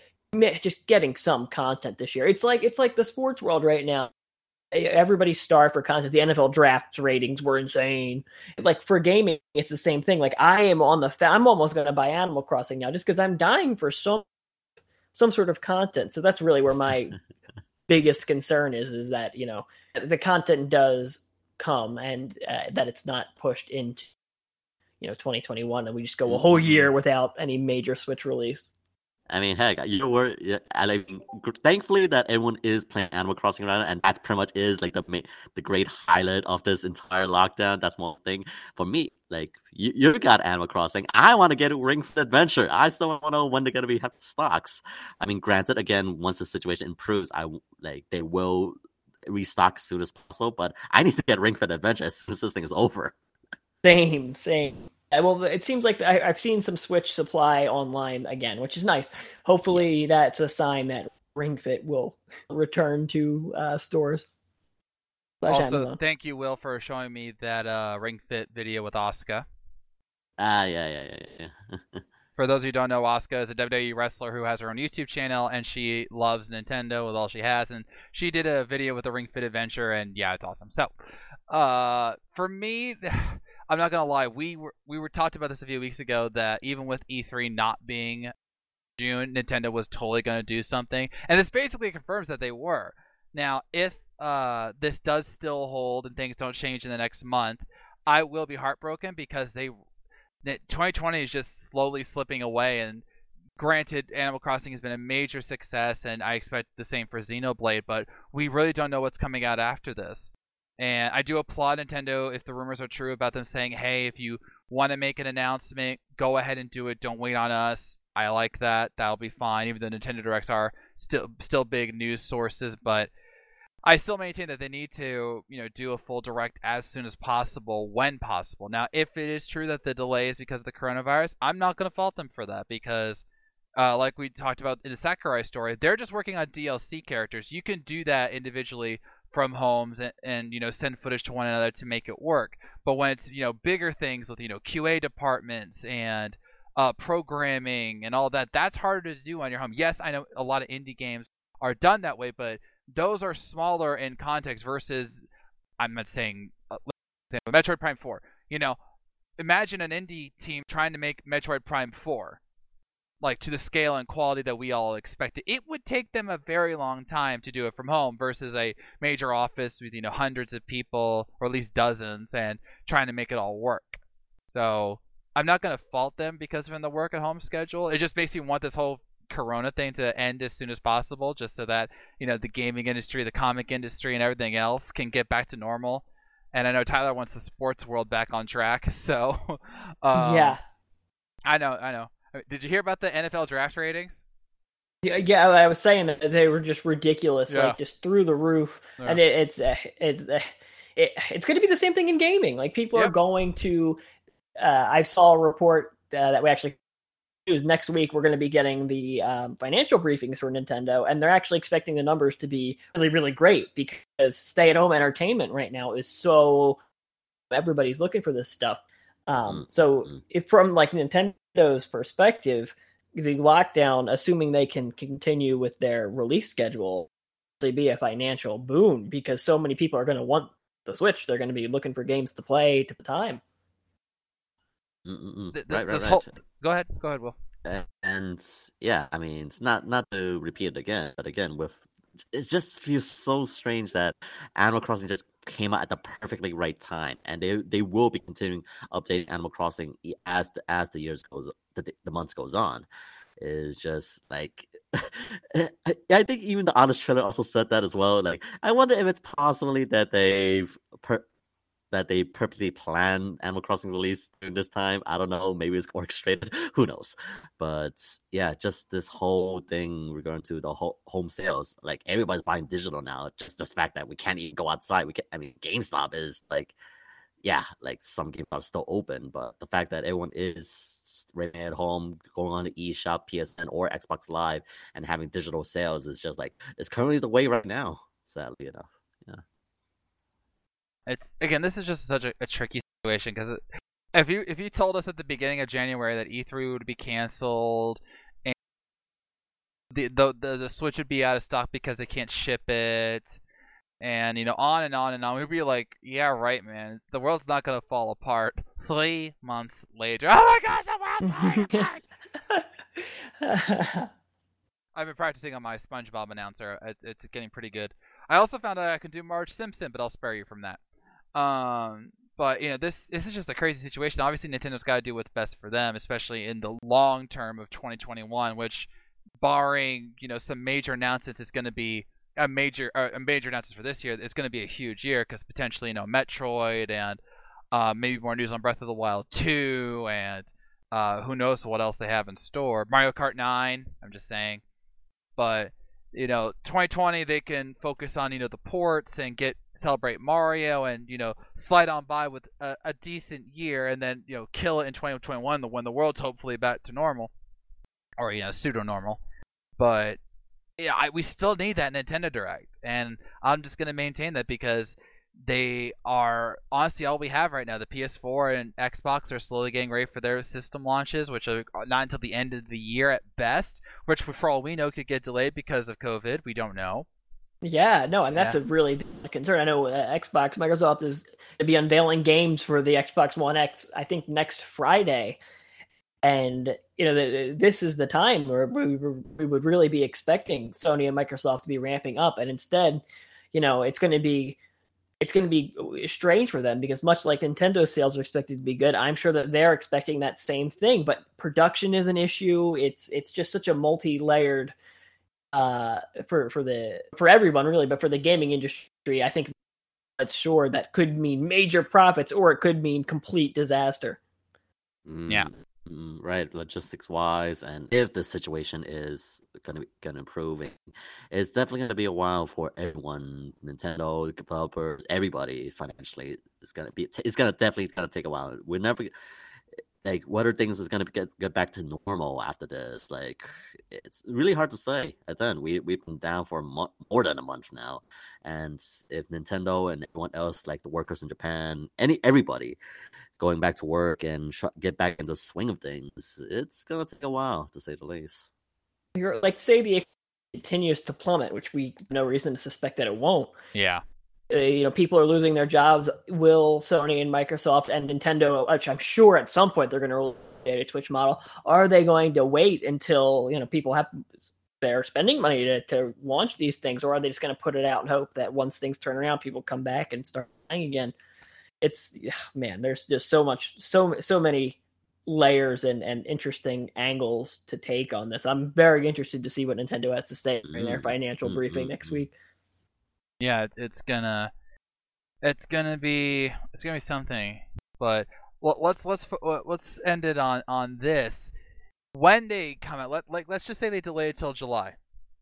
just getting some content this year. It's like it's like the sports world right now. Everybody's starved for content. The N F L draft ratings were insane. Like for gaming, it's the same thing. Like I am on the, fa- I'm almost going to buy Animal Crossing now just because I'm dying for some some sort of content. So that's really where my biggest concern is, is that, you know, the content does come and uh, that it's not pushed into, you know, twenty twenty-one and we just go a whole year without any major Switch release. I mean, heck, you were. I mean, thankfully that everyone is playing Animal Crossing right now, and that pretty much is like the the great highlight of this entire lockdown. That's one thing for me. Like you, you got Animal Crossing. I want to get Ring Fit Adventure. I still want to know when they're gonna be have stocks. I mean, granted, again, once the situation improves, I like they will restock as soon as possible. But I need to get Ring Fit Adventure as soon as this thing is over. Same, same. Well, it seems like I, I've seen some Switch supply online again, which is nice. Hopefully, yes. That's a sign that Ring Fit will return to uh, stores. Also, Amazon. Thank you, Will, for showing me that uh, Ring Fit video with Asuka. Ah, yeah, yeah, yeah, yeah. For those who don't know, Asuka is a W W E wrestler who has her own YouTube channel, and she loves Nintendo with all she has. And she did a video with the Ring Fit Adventure, and yeah, it's awesome. So, uh, for me. I'm not gonna lie. We were we were talked about this a few weeks ago that even with E three not being June, Nintendo was totally gonna do something, and this basically confirms that they were. Now, if uh, this does still hold and things don't change in the next month, I will be heartbroken because they twenty twenty is just slowly slipping away, and granted, Animal Crossing has been a major success, and I expect the same for Xenoblade, but we really don't know what's coming out after this. And I do applaud Nintendo if the rumors are true about them saying, hey, if you want to make an announcement, go ahead and do it. Don't wait on us. I like that. That'll be fine, even though Nintendo Directs are still still big news sources, but I still maintain that they need to, you know, do a full direct as soon as possible, when possible. Now, if it is true that the delay is because of the coronavirus, I'm not going to fault them for that because, uh, like we talked about in the Sakurai story, they're just working on D L C characters. You can do that individually from homes and, and you know, send footage to one another to make it work. But when it's, you know, bigger things with, you know, Q A departments and uh, programming and all that, that's harder to do on your home. Yes, I know a lot of indie games are done that way, but those are smaller in context versus, I'm not saying, uh, Metroid Prime four. You know, imagine an indie team trying to make Metroid Prime four, like to the scale and quality that we all expected. It would take them a very long time to do it from home versus a major office with, you know, hundreds of people, or at least dozens, and trying to make it all work. So I'm not going to fault them because of the work at home schedule. It just makes me want this whole Corona thing to end as soon as possible, just so that, you know, the gaming industry, the comic industry, and everything else can get back to normal. And I know Tyler wants the sports world back on track, so um, yeah, I know, I know. Did you hear about the N F L draft ratings? Yeah, yeah. I was saying that they were just ridiculous, Yeah. like just through the roof, Yeah. and it, it's uh, it's uh, it, it's going to be the same thing in gaming. Like people Yep. are going to. Uh, I saw a report uh, that we actually. It was next week we're going to be getting the um, financial briefings for Nintendo, and they're actually expecting the numbers to be really, really great because stay-at-home entertainment right now is so everybody's looking for this stuff. Um, so, if from like Nintendo's perspective, the lockdown, assuming they can continue with their release schedule, will be a financial boon because so many people are going to want the Switch. They're going to be looking for games to play to the time. Mm-mm-mm. Th- Right, this right, right. whole- Go ahead, go ahead, Will. And yeah, I mean, it's not not to repeat it again, but again, with it just feels so strange that Animal Crossing just came out at the perfectly right time, and they they will be continuing updating Animal Crossing as the as the years goes the the months goes on. Is just like I, I think even the Honest Trailer also said that as well. Like, I wonder if it's possibly that they've per- that they purposely planned Animal Crossing release during this time. I don't know. Maybe it's orchestrated. Who knows? But yeah, just this whole thing regarding to the whole home sales. Like, everybody's buying digital now. Just the fact that we can't even go outside. We can. I mean, GameStop is like, yeah, like some GameStop is still open, but the fact that everyone is right at home, going on to eShop, P S N, or Xbox Live, and having digital sales is just like, it's currently the way right now. Sadly enough, yeah. It's again, this is just such a, a tricky situation because if you if you told us at the beginning of January that E three would be canceled and the the the, the Switch would be out of stock because they can't ship it, and you know, on and on and on, we'd be like, yeah, right, man, the world's not gonna fall apart. Three months later, oh my gosh, the world's falling apart. I've been practicing on my SpongeBob announcer. It's, it's getting pretty good. I also found out I can do Marge Simpson, but I'll spare you from that. Um, but you know, this this is just a crazy situation. Obviously, Nintendo's got to do what's best for them, especially in the long term of twenty twenty-one, which, barring you know some major announcements, is going to be a major uh, a major announcements for this year. It's going to be a huge year because potentially you know Metroid and uh, maybe more news on Breath of the Wild two, and uh, who knows what else they have in store. Mario Kart nine. I'm just saying. But you know, twenty twenty they can focus on you know the ports and get celebrate Mario and you know slide on by with a, a decent year, and then you know kill it in twenty twenty-one when the world's hopefully back to normal, or you know pseudo normal. But yeah, I, we still need that Nintendo Direct, and I'm just gonna maintain that because they are honestly all we have right now. The P S four and Xbox are slowly getting ready for their system launches, which are not until the end of the year at best, which for all we know could get delayed because of COVID. We don't know. Yeah, no, and that's Yeah. a really big concern. I know uh, Xbox, Microsoft is to be unveiling games for the Xbox One X, I think next Friday, and you know the, this is the time where we, we would really be expecting Sony and Microsoft to be ramping up, and instead, you know, it's going to be it's going to be strange for them because much like Nintendo sales are expected to be good, I'm sure that they're expecting that same thing. But production is an issue. It's it's just such a multi-layered uh, for for the for everyone really, but for the gaming industry, I think that's sure that could mean major profits or it could mean complete disaster. Mm, Yeah. mm, right, logistics wise, and if the situation is gonna be gonna improve, it's definitely gonna be a while for everyone, Nintendo, the developers, everybody financially. It's gonna be it's gonna definitely gonna take a while. We're never like whether things is gonna get get back to normal after this. Like it's really hard to say. And then we we've been down for a month, more than a month now, and if Nintendo and everyone else, like the workers in Japan, any everybody. going back to work and sh- get back into the swing of things, it's going to take a while, to say the least. You're, like, say the economy continues to plummet, which we have no reason to suspect that it won't. Yeah. Uh, you know, people are losing their jobs. Will Sony and Microsoft and Nintendo, which I'm sure at some point they're going to roll a Twitch model, are they going to wait until, you know, people have they're spending money to, to launch these things, or are they just going to put it out and hope that once things turn around, people come back and start buying again? It's, man, there's just so much, so so many layers and, and interesting angles to take on this. I'm very interested to see what Nintendo has to say in their financial mm-hmm. briefing next week. Yeah, it's gonna, it's gonna be, it's gonna be something. But let's let's let's end it on on this. When they come out, let like let's just say they delay it till July.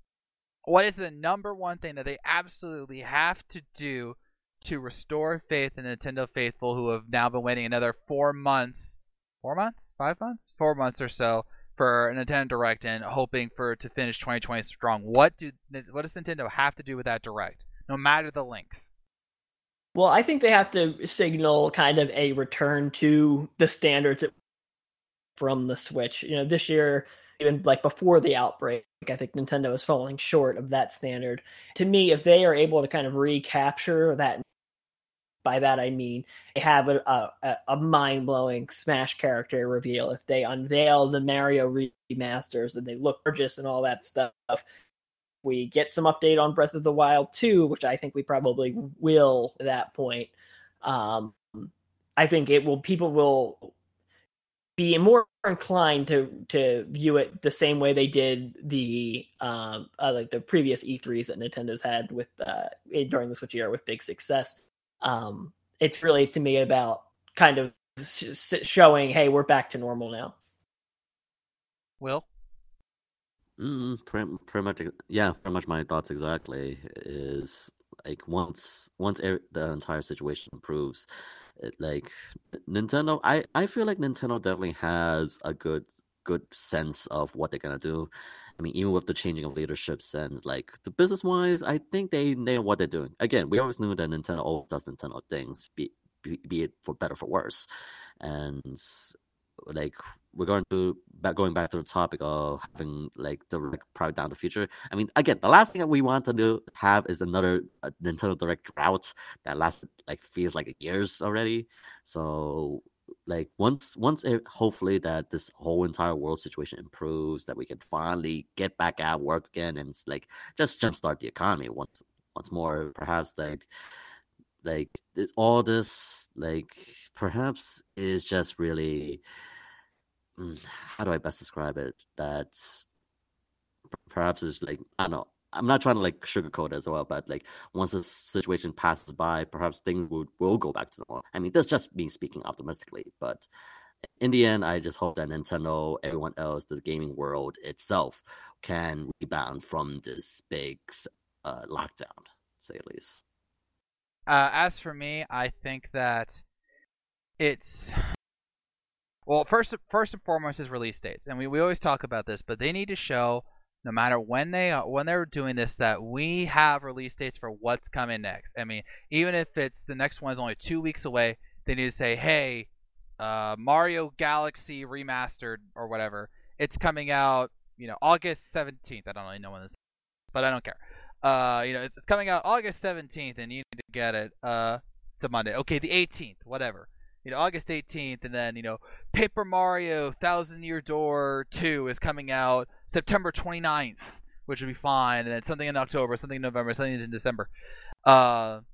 What is the number one thing that they absolutely have to do to restore faith in Nintendo faithful who have now been waiting another four months, four months, five months, four months or so for a Nintendo Direct and hoping for to finish twenty twenty strong? What do what does Nintendo have to do with that Direct, no matter the length? Well, I think they have to signal kind of a return to the standards from the Switch. You know, this year, even like before the outbreak, I think Nintendo is falling short of that standard. To me, if they are able to kind of recapture that, by that I mean they have a, a, a mind-blowing Smash character reveal. If they unveil the Mario remasters and they look gorgeous and all that stuff, we get some update on Breath of the Wild two, which I think we probably will at that point. Um, I think it will. People will be more inclined to to view it the same way they did the um, uh, like the previous E threes that Nintendo's had with uh, during the Switch era with big success. Um, it's really, to me, about kind of showing, hey, we're back to normal now. Will? Mm, pretty, pretty much, yeah, pretty much my thoughts exactly is like once once er, the entire situation improves, it, like Nintendo, I, I feel like Nintendo definitely has a good good sense of what they're gonna do. I mean, even with the changing of leaderships and like the business wise, I think they know what they're doing. Again, we always knew that Nintendo always does Nintendo things, be, be be it for better or for worse. And like we're going to back going back to the topic of having like direct private down the future. I mean, again, the last thing that we want to do have is another uh, Nintendo Direct drought that lasted like feels like years already. So like once once it, hopefully that this whole entire world situation improves, that we can finally get back at work again and like just jumpstart the economy once once more. Perhaps like like this, all this like perhaps is just really. How do I best describe it? That perhaps is like, I don't know. I'm not trying to like sugarcoat it as well, but like once the situation passes by, perhaps things will, will go back to normal. I mean, that's just me speaking optimistically, but in the end, I just hope that Nintendo, everyone else, the gaming world itself can rebound from this big uh, lockdown, to say at least. Uh, as for me, I think that it's... Well, first first and foremost is release dates, and we, we always talk about this, but they need to show, no matter when they when they're doing this, that we have release dates for what's coming next. I mean, even if it's the next one is only two weeks away, they need to say, hey, uh, Mario Galaxy Remastered or whatever, it's coming out, you know, August seventeenth. I don't really know when this is, but I don't care. Uh, you know, it's coming out August seventeenth, and you need to get it. Uh, it's a Monday. Okay, the eighteenth, whatever. You know, August eighteenth, and then, you know, Paper Mario Thousand Year Door two is coming out September twenty-ninth, which would be fine, and then something in October, something in November, something in December. Uh,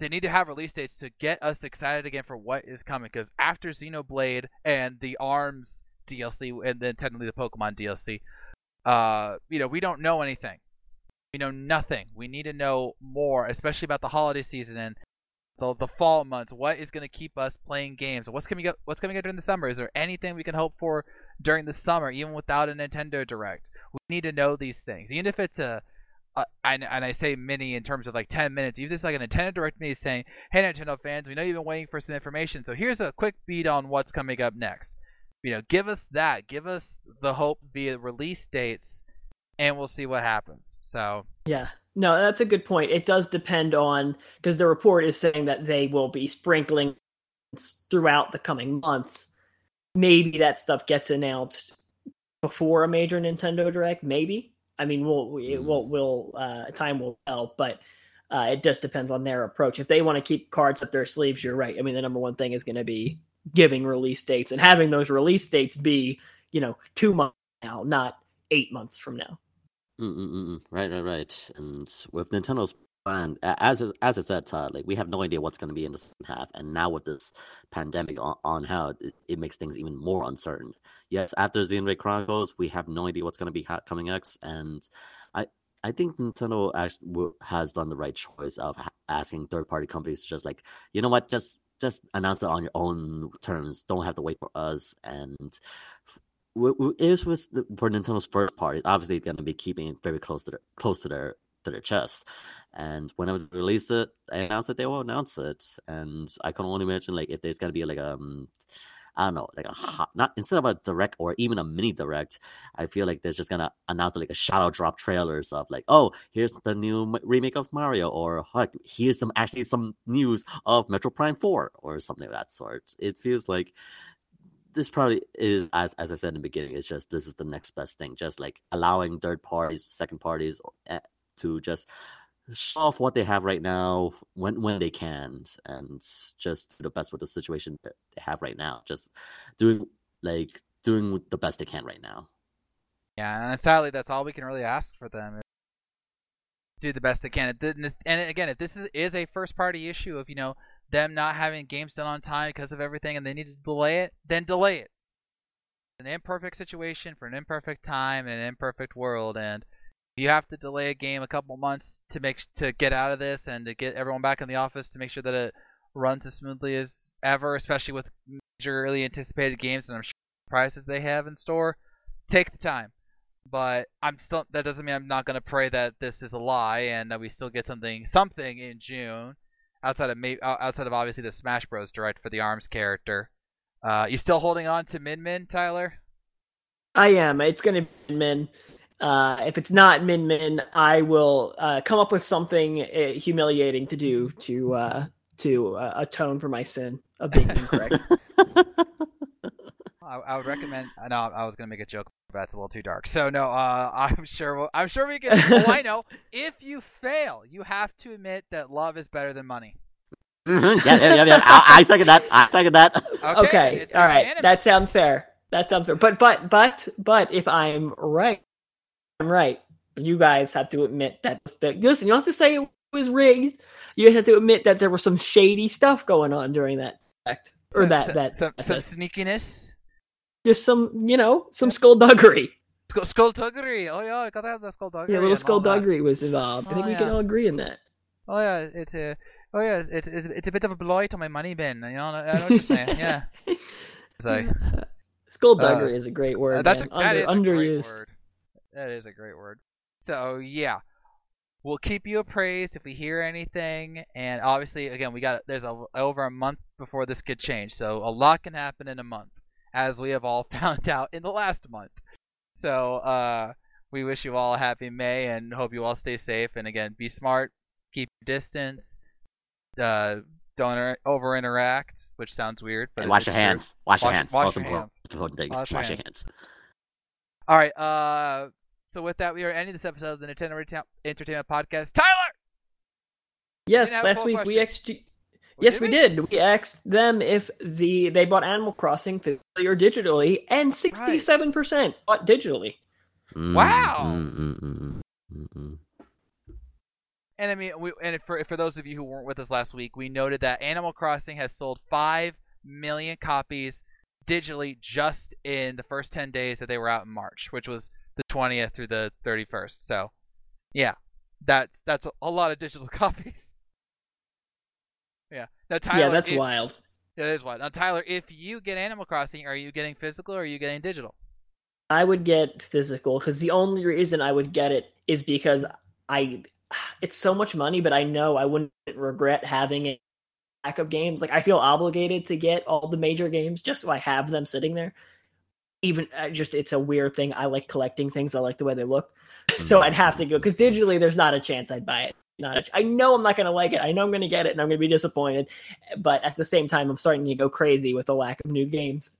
they need to have release dates to get us excited again for what is coming. Because after Xenoblade and the ARMS D L C, and then technically the Pokemon D L C, uh, you know, we don't know anything. We know nothing. We need to know more, especially about the holiday season and the the fall months. What is going to keep us playing games? What's coming up? What's coming up during the summer? Is there anything we can hope for during the summer, even without a Nintendo Direct? We need to know these things, even if it's a Uh, and, and I say mini in terms of like ten minutes. Even if it's like a Nintendo Direct me saying, hey Nintendo fans, we know you've been waiting for some information, so here's a quick beat on what's coming up next. You know, give us that. Give us the hope via release dates, and we'll see what happens. So yeah, no, that's a good point. It does depend on, because the report is saying that they will be sprinkling throughout the coming months. Maybe that stuff gets announced before a major Nintendo Direct, maybe. I mean, we'll, it will, will uh, time will tell, but uh, it just depends on their approach. If they want to keep cards up their sleeves, you're right. I mean, the number one thing is going to be giving release dates and having those release dates be, you know, two months now, not eight months from now. Mm-mm-mm. Right, right, right. And with Nintendo's plan, as as I said, Todd, like we have no idea what's going to be in the second half, and now with this pandemic on, on how it, it makes things even more uncertain. Yes, after Xenoblade Chronicles, we have no idea what's going to be ha- coming next, and I I think Nintendo actually has done the right choice of ha- asking third party companies to just like, you know what, just just announce it on your own terms. Don't have to wait for us. And it was for Nintendo's first party. Obviously, going to be keeping it very close to their close to their to their chest. And whenever they release it, they announce it, they will announce it. And I can only imagine like if there's gonna be like um I don't know, like a hot, not instead of a direct or even a mini direct, I feel like they're just gonna announce like a shadow drop trailers of like, oh, here's the new remake of Mario, or heck, here's some actually some news of Metro Prime four or something of that sort. It feels like this probably is, as as I said in the beginning, it's just this is the next best thing, just like allowing third parties, second parties to just show off what they have right now when when they can, and just do the best with the situation that they have right now. Just doing like doing the best they can right now. Yeah, and sadly, that's all we can really ask for them. Is do the best they can. It didn't, and again, if this is is a first party issue of you know them not having games done on time because of everything, and they need to delay it, then delay it. It's an imperfect situation for an imperfect time and an imperfect world, and you have to delay a game a couple months to make to get out of this and to get everyone back in the office to make sure that it runs as smoothly as ever, especially with majorly anticipated games and I'm sure the prices they have in store. Take the time, but I'm still. That doesn't mean I'm not going to pray that this is a lie and that we still get something something in June outside of maybe outside of obviously the Smash Bros. Direct for the ARMS character. Uh, you still holding on to Min Min, Tyler? I am. It's going to be Min Min. Uh, if it's not Min Min, I will uh, come up with something uh, humiliating to do to uh, to uh, atone for my sin of being incorrect. I, I would recommend. I know I was gonna make a joke, but that's a little too dark. So no, uh, I'm sure. We'll, I'm sure we can. Oh, I know. If you fail, you have to admit that love is better than money. Mm-hmm. Yeah, yeah, yeah. yeah. I, I second that. I second that. Okay, okay. It, all right. Unanimous. That sounds fair. That sounds fair. But but but but if I'm right. I'm right. You guys have to admit that, that. Listen, you don't have to say it was rigged. You have to admit that there was some shady stuff going on during that act, or some, that some, that some, some sneakiness. Just some, you know, some skullduggery. Sk- skullduggery. Oh yeah, I got that. The skullduggery. Yeah, a little skullduggery was involved. Oh, I think we yeah. can all agree in that. Oh yeah, it's a. Oh yeah, it's it's, it's a bit of a blight on my money bin. You know, I know what you're saying. Yeah. So. Skullduggery uh, is a great word. Uh, that's man. a, that Under, is underused. a great word. That is a great word. So yeah, we'll keep you appraised if we hear anything. And obviously, again, we got there's a, over a month before this could change, so a lot can happen in a month, as we have all found out in the last month. So uh, we wish you all a happy May and hope you all stay safe. And again, be smart, keep your distance, uh, don't over interact, which sounds weird, but wash your hands. Wash, wash your hands. Wash Most your important hands. thing. Wash, wash your your hands. hands. All right. Uh, so with that, we are ending this episode of the Nintendo Reta- Entertainment Podcast. Tyler. Yes, we last week we actually. Well, yes, did we? we did. We asked them if the they bought Animal Crossing physically or digitally, and sixty-seven percent right. bought digitally. Wow. Mm, mm, mm, mm, mm. And I mean, we, and for for those of you who weren't with us last week, we noted that Animal Crossing has sold five million copies digitally just in the first ten days that they were out in March, which was the twentieth through the thirty-first. So, yeah, that's that's a, a lot of digital copies. Yeah. Now, Tyler, yeah, that's if, wild. Yeah, that is wild. Now, Tyler, if you get Animal Crossing, are you getting physical or are you getting digital? I would get physical because the only reason I would get it is because I, it's so much money, but I know I wouldn't regret having a backup games. Like I feel obligated to get all the major games just so I have them sitting there. Even uh, just, it's a weird thing. I like collecting things. I like the way they look. So I'd have to go because digitally, there's not a chance I'd buy it. Not a, I know I'm not going to like it. I know I'm going to get it, and I'm going to be disappointed. But at the same time, I'm starting to go crazy with the lack of new games.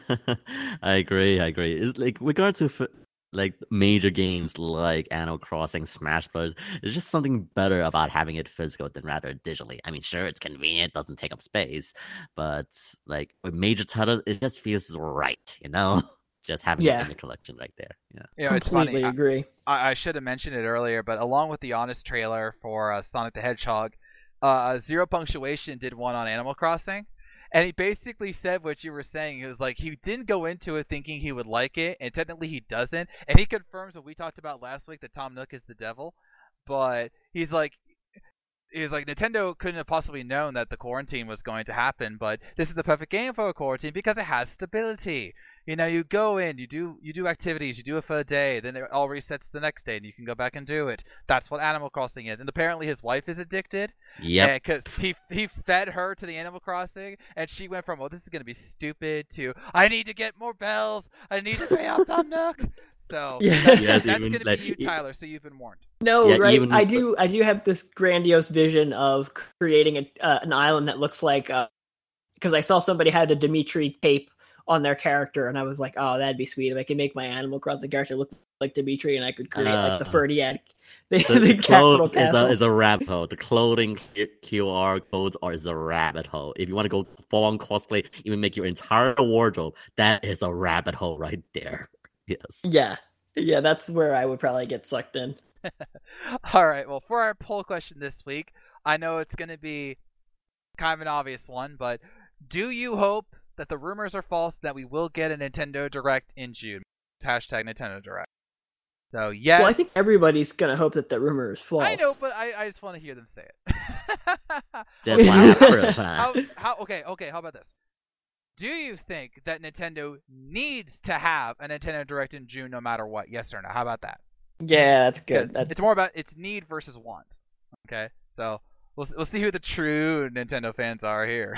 I agree. I agree. It's like regard to f- like major games like Animal Crossing, Smash Bros. There's just something better about having it physical than rather digitally. I mean, sure, it's convenient, doesn't take up space, but like with major titles, it just feels right, you know. Just having Yeah. it in the collection right there. Yeah. You know, it's Completely funny. agree. I, I should have mentioned it earlier, but along with the Honest trailer for uh, Sonic the Hedgehog, uh, Zero Punctuation did one on Animal Crossing, and he basically said what you were saying. It was like he didn't go into it thinking he would like it, and technically he doesn't. And he confirms what we talked about last week, that Tom Nook is the devil. But he's like, he was like, Nintendo couldn't have possibly known that the quarantine was going to happen, but this is the perfect game for a quarantine because it has stability. You know, you go in, you do you do activities, you do it for a day, then it all resets the next day, and you can go back and do it. That's what Animal Crossing is. And apparently his wife is addicted. Yep. Because he he fed her to the Animal Crossing, and she went from, oh, this is going to be stupid, to, I need to get more bells, I need to pay off Tom Nook. So Yeah. that's, Yes, that's even, going to like, be you, e- Tyler, so you've been warned. No, Yeah, right? even- I do. I do have this grandiose vision of creating a, uh, an island that looks like, because I saw somebody had a Dimitri cape on their character, and I was like, oh, that'd be sweet if I could make my Animal Crossing character look like Dimitri, and I could create like the Uh, Ferdiad, the, The, the, the capital clothes is castle. a, is a rabbit hole. The clothing Q R codes are is a rabbit hole. If you want to go full on cosplay, even make your entire wardrobe, that is a rabbit hole right there. Yes. Yeah, yeah, that's where I would probably get sucked in. All right, well, for our poll question this week, I know it's going to be kind of an obvious one, but do you hope that the rumors are false that we will get a Nintendo Direct in June? Hashtag Nintendo Direct. So, yes. Well, I think everybody's gonna hope that the rumor is false. I know, but I, I just want to hear them say it. That's Okay, why how- I approve, huh? how, how, okay, okay, how about this? Do you think that Nintendo needs to have a Nintendo Direct in June no matter what? Yes or no? How about that? Yeah, that's good. 'Cause That's It's more about it's need versus want. Okay, so we'll we'll see who the true Nintendo fans are here.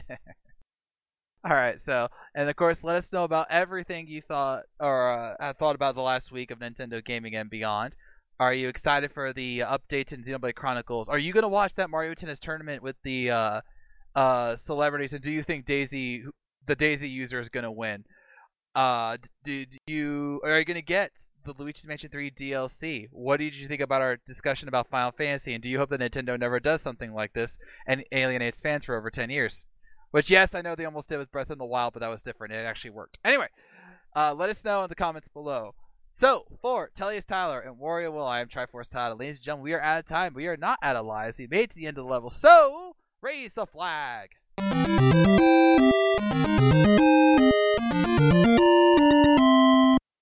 All right, so and of course, let us know about everything you thought or uh, have thought about the last week of Nintendo Gaming and beyond. Are you excited for the updates in Xenoblade Chronicles? Are you gonna watch that Mario Tennis tournament with the uh, uh, celebrities? And do you think Daisy, the Daisy user, is gonna win? Uh, do, do you are you gonna get the Luigi's Mansion three D L C? What did you think about our discussion about Final Fantasy? And do you hope that Nintendo never does something like this and alienates fans for over ten years? Which, yes, I know they almost did with Breath in the Wild, but that was different. It actually worked. Anyway, uh, let us know in the comments below. So, for Tellius Tyler and Wario Will, I am Triforce Tyler. Ladies and gentlemen, we are out of time. We are not out of lives. We made it to the end of the level. So, raise the flag.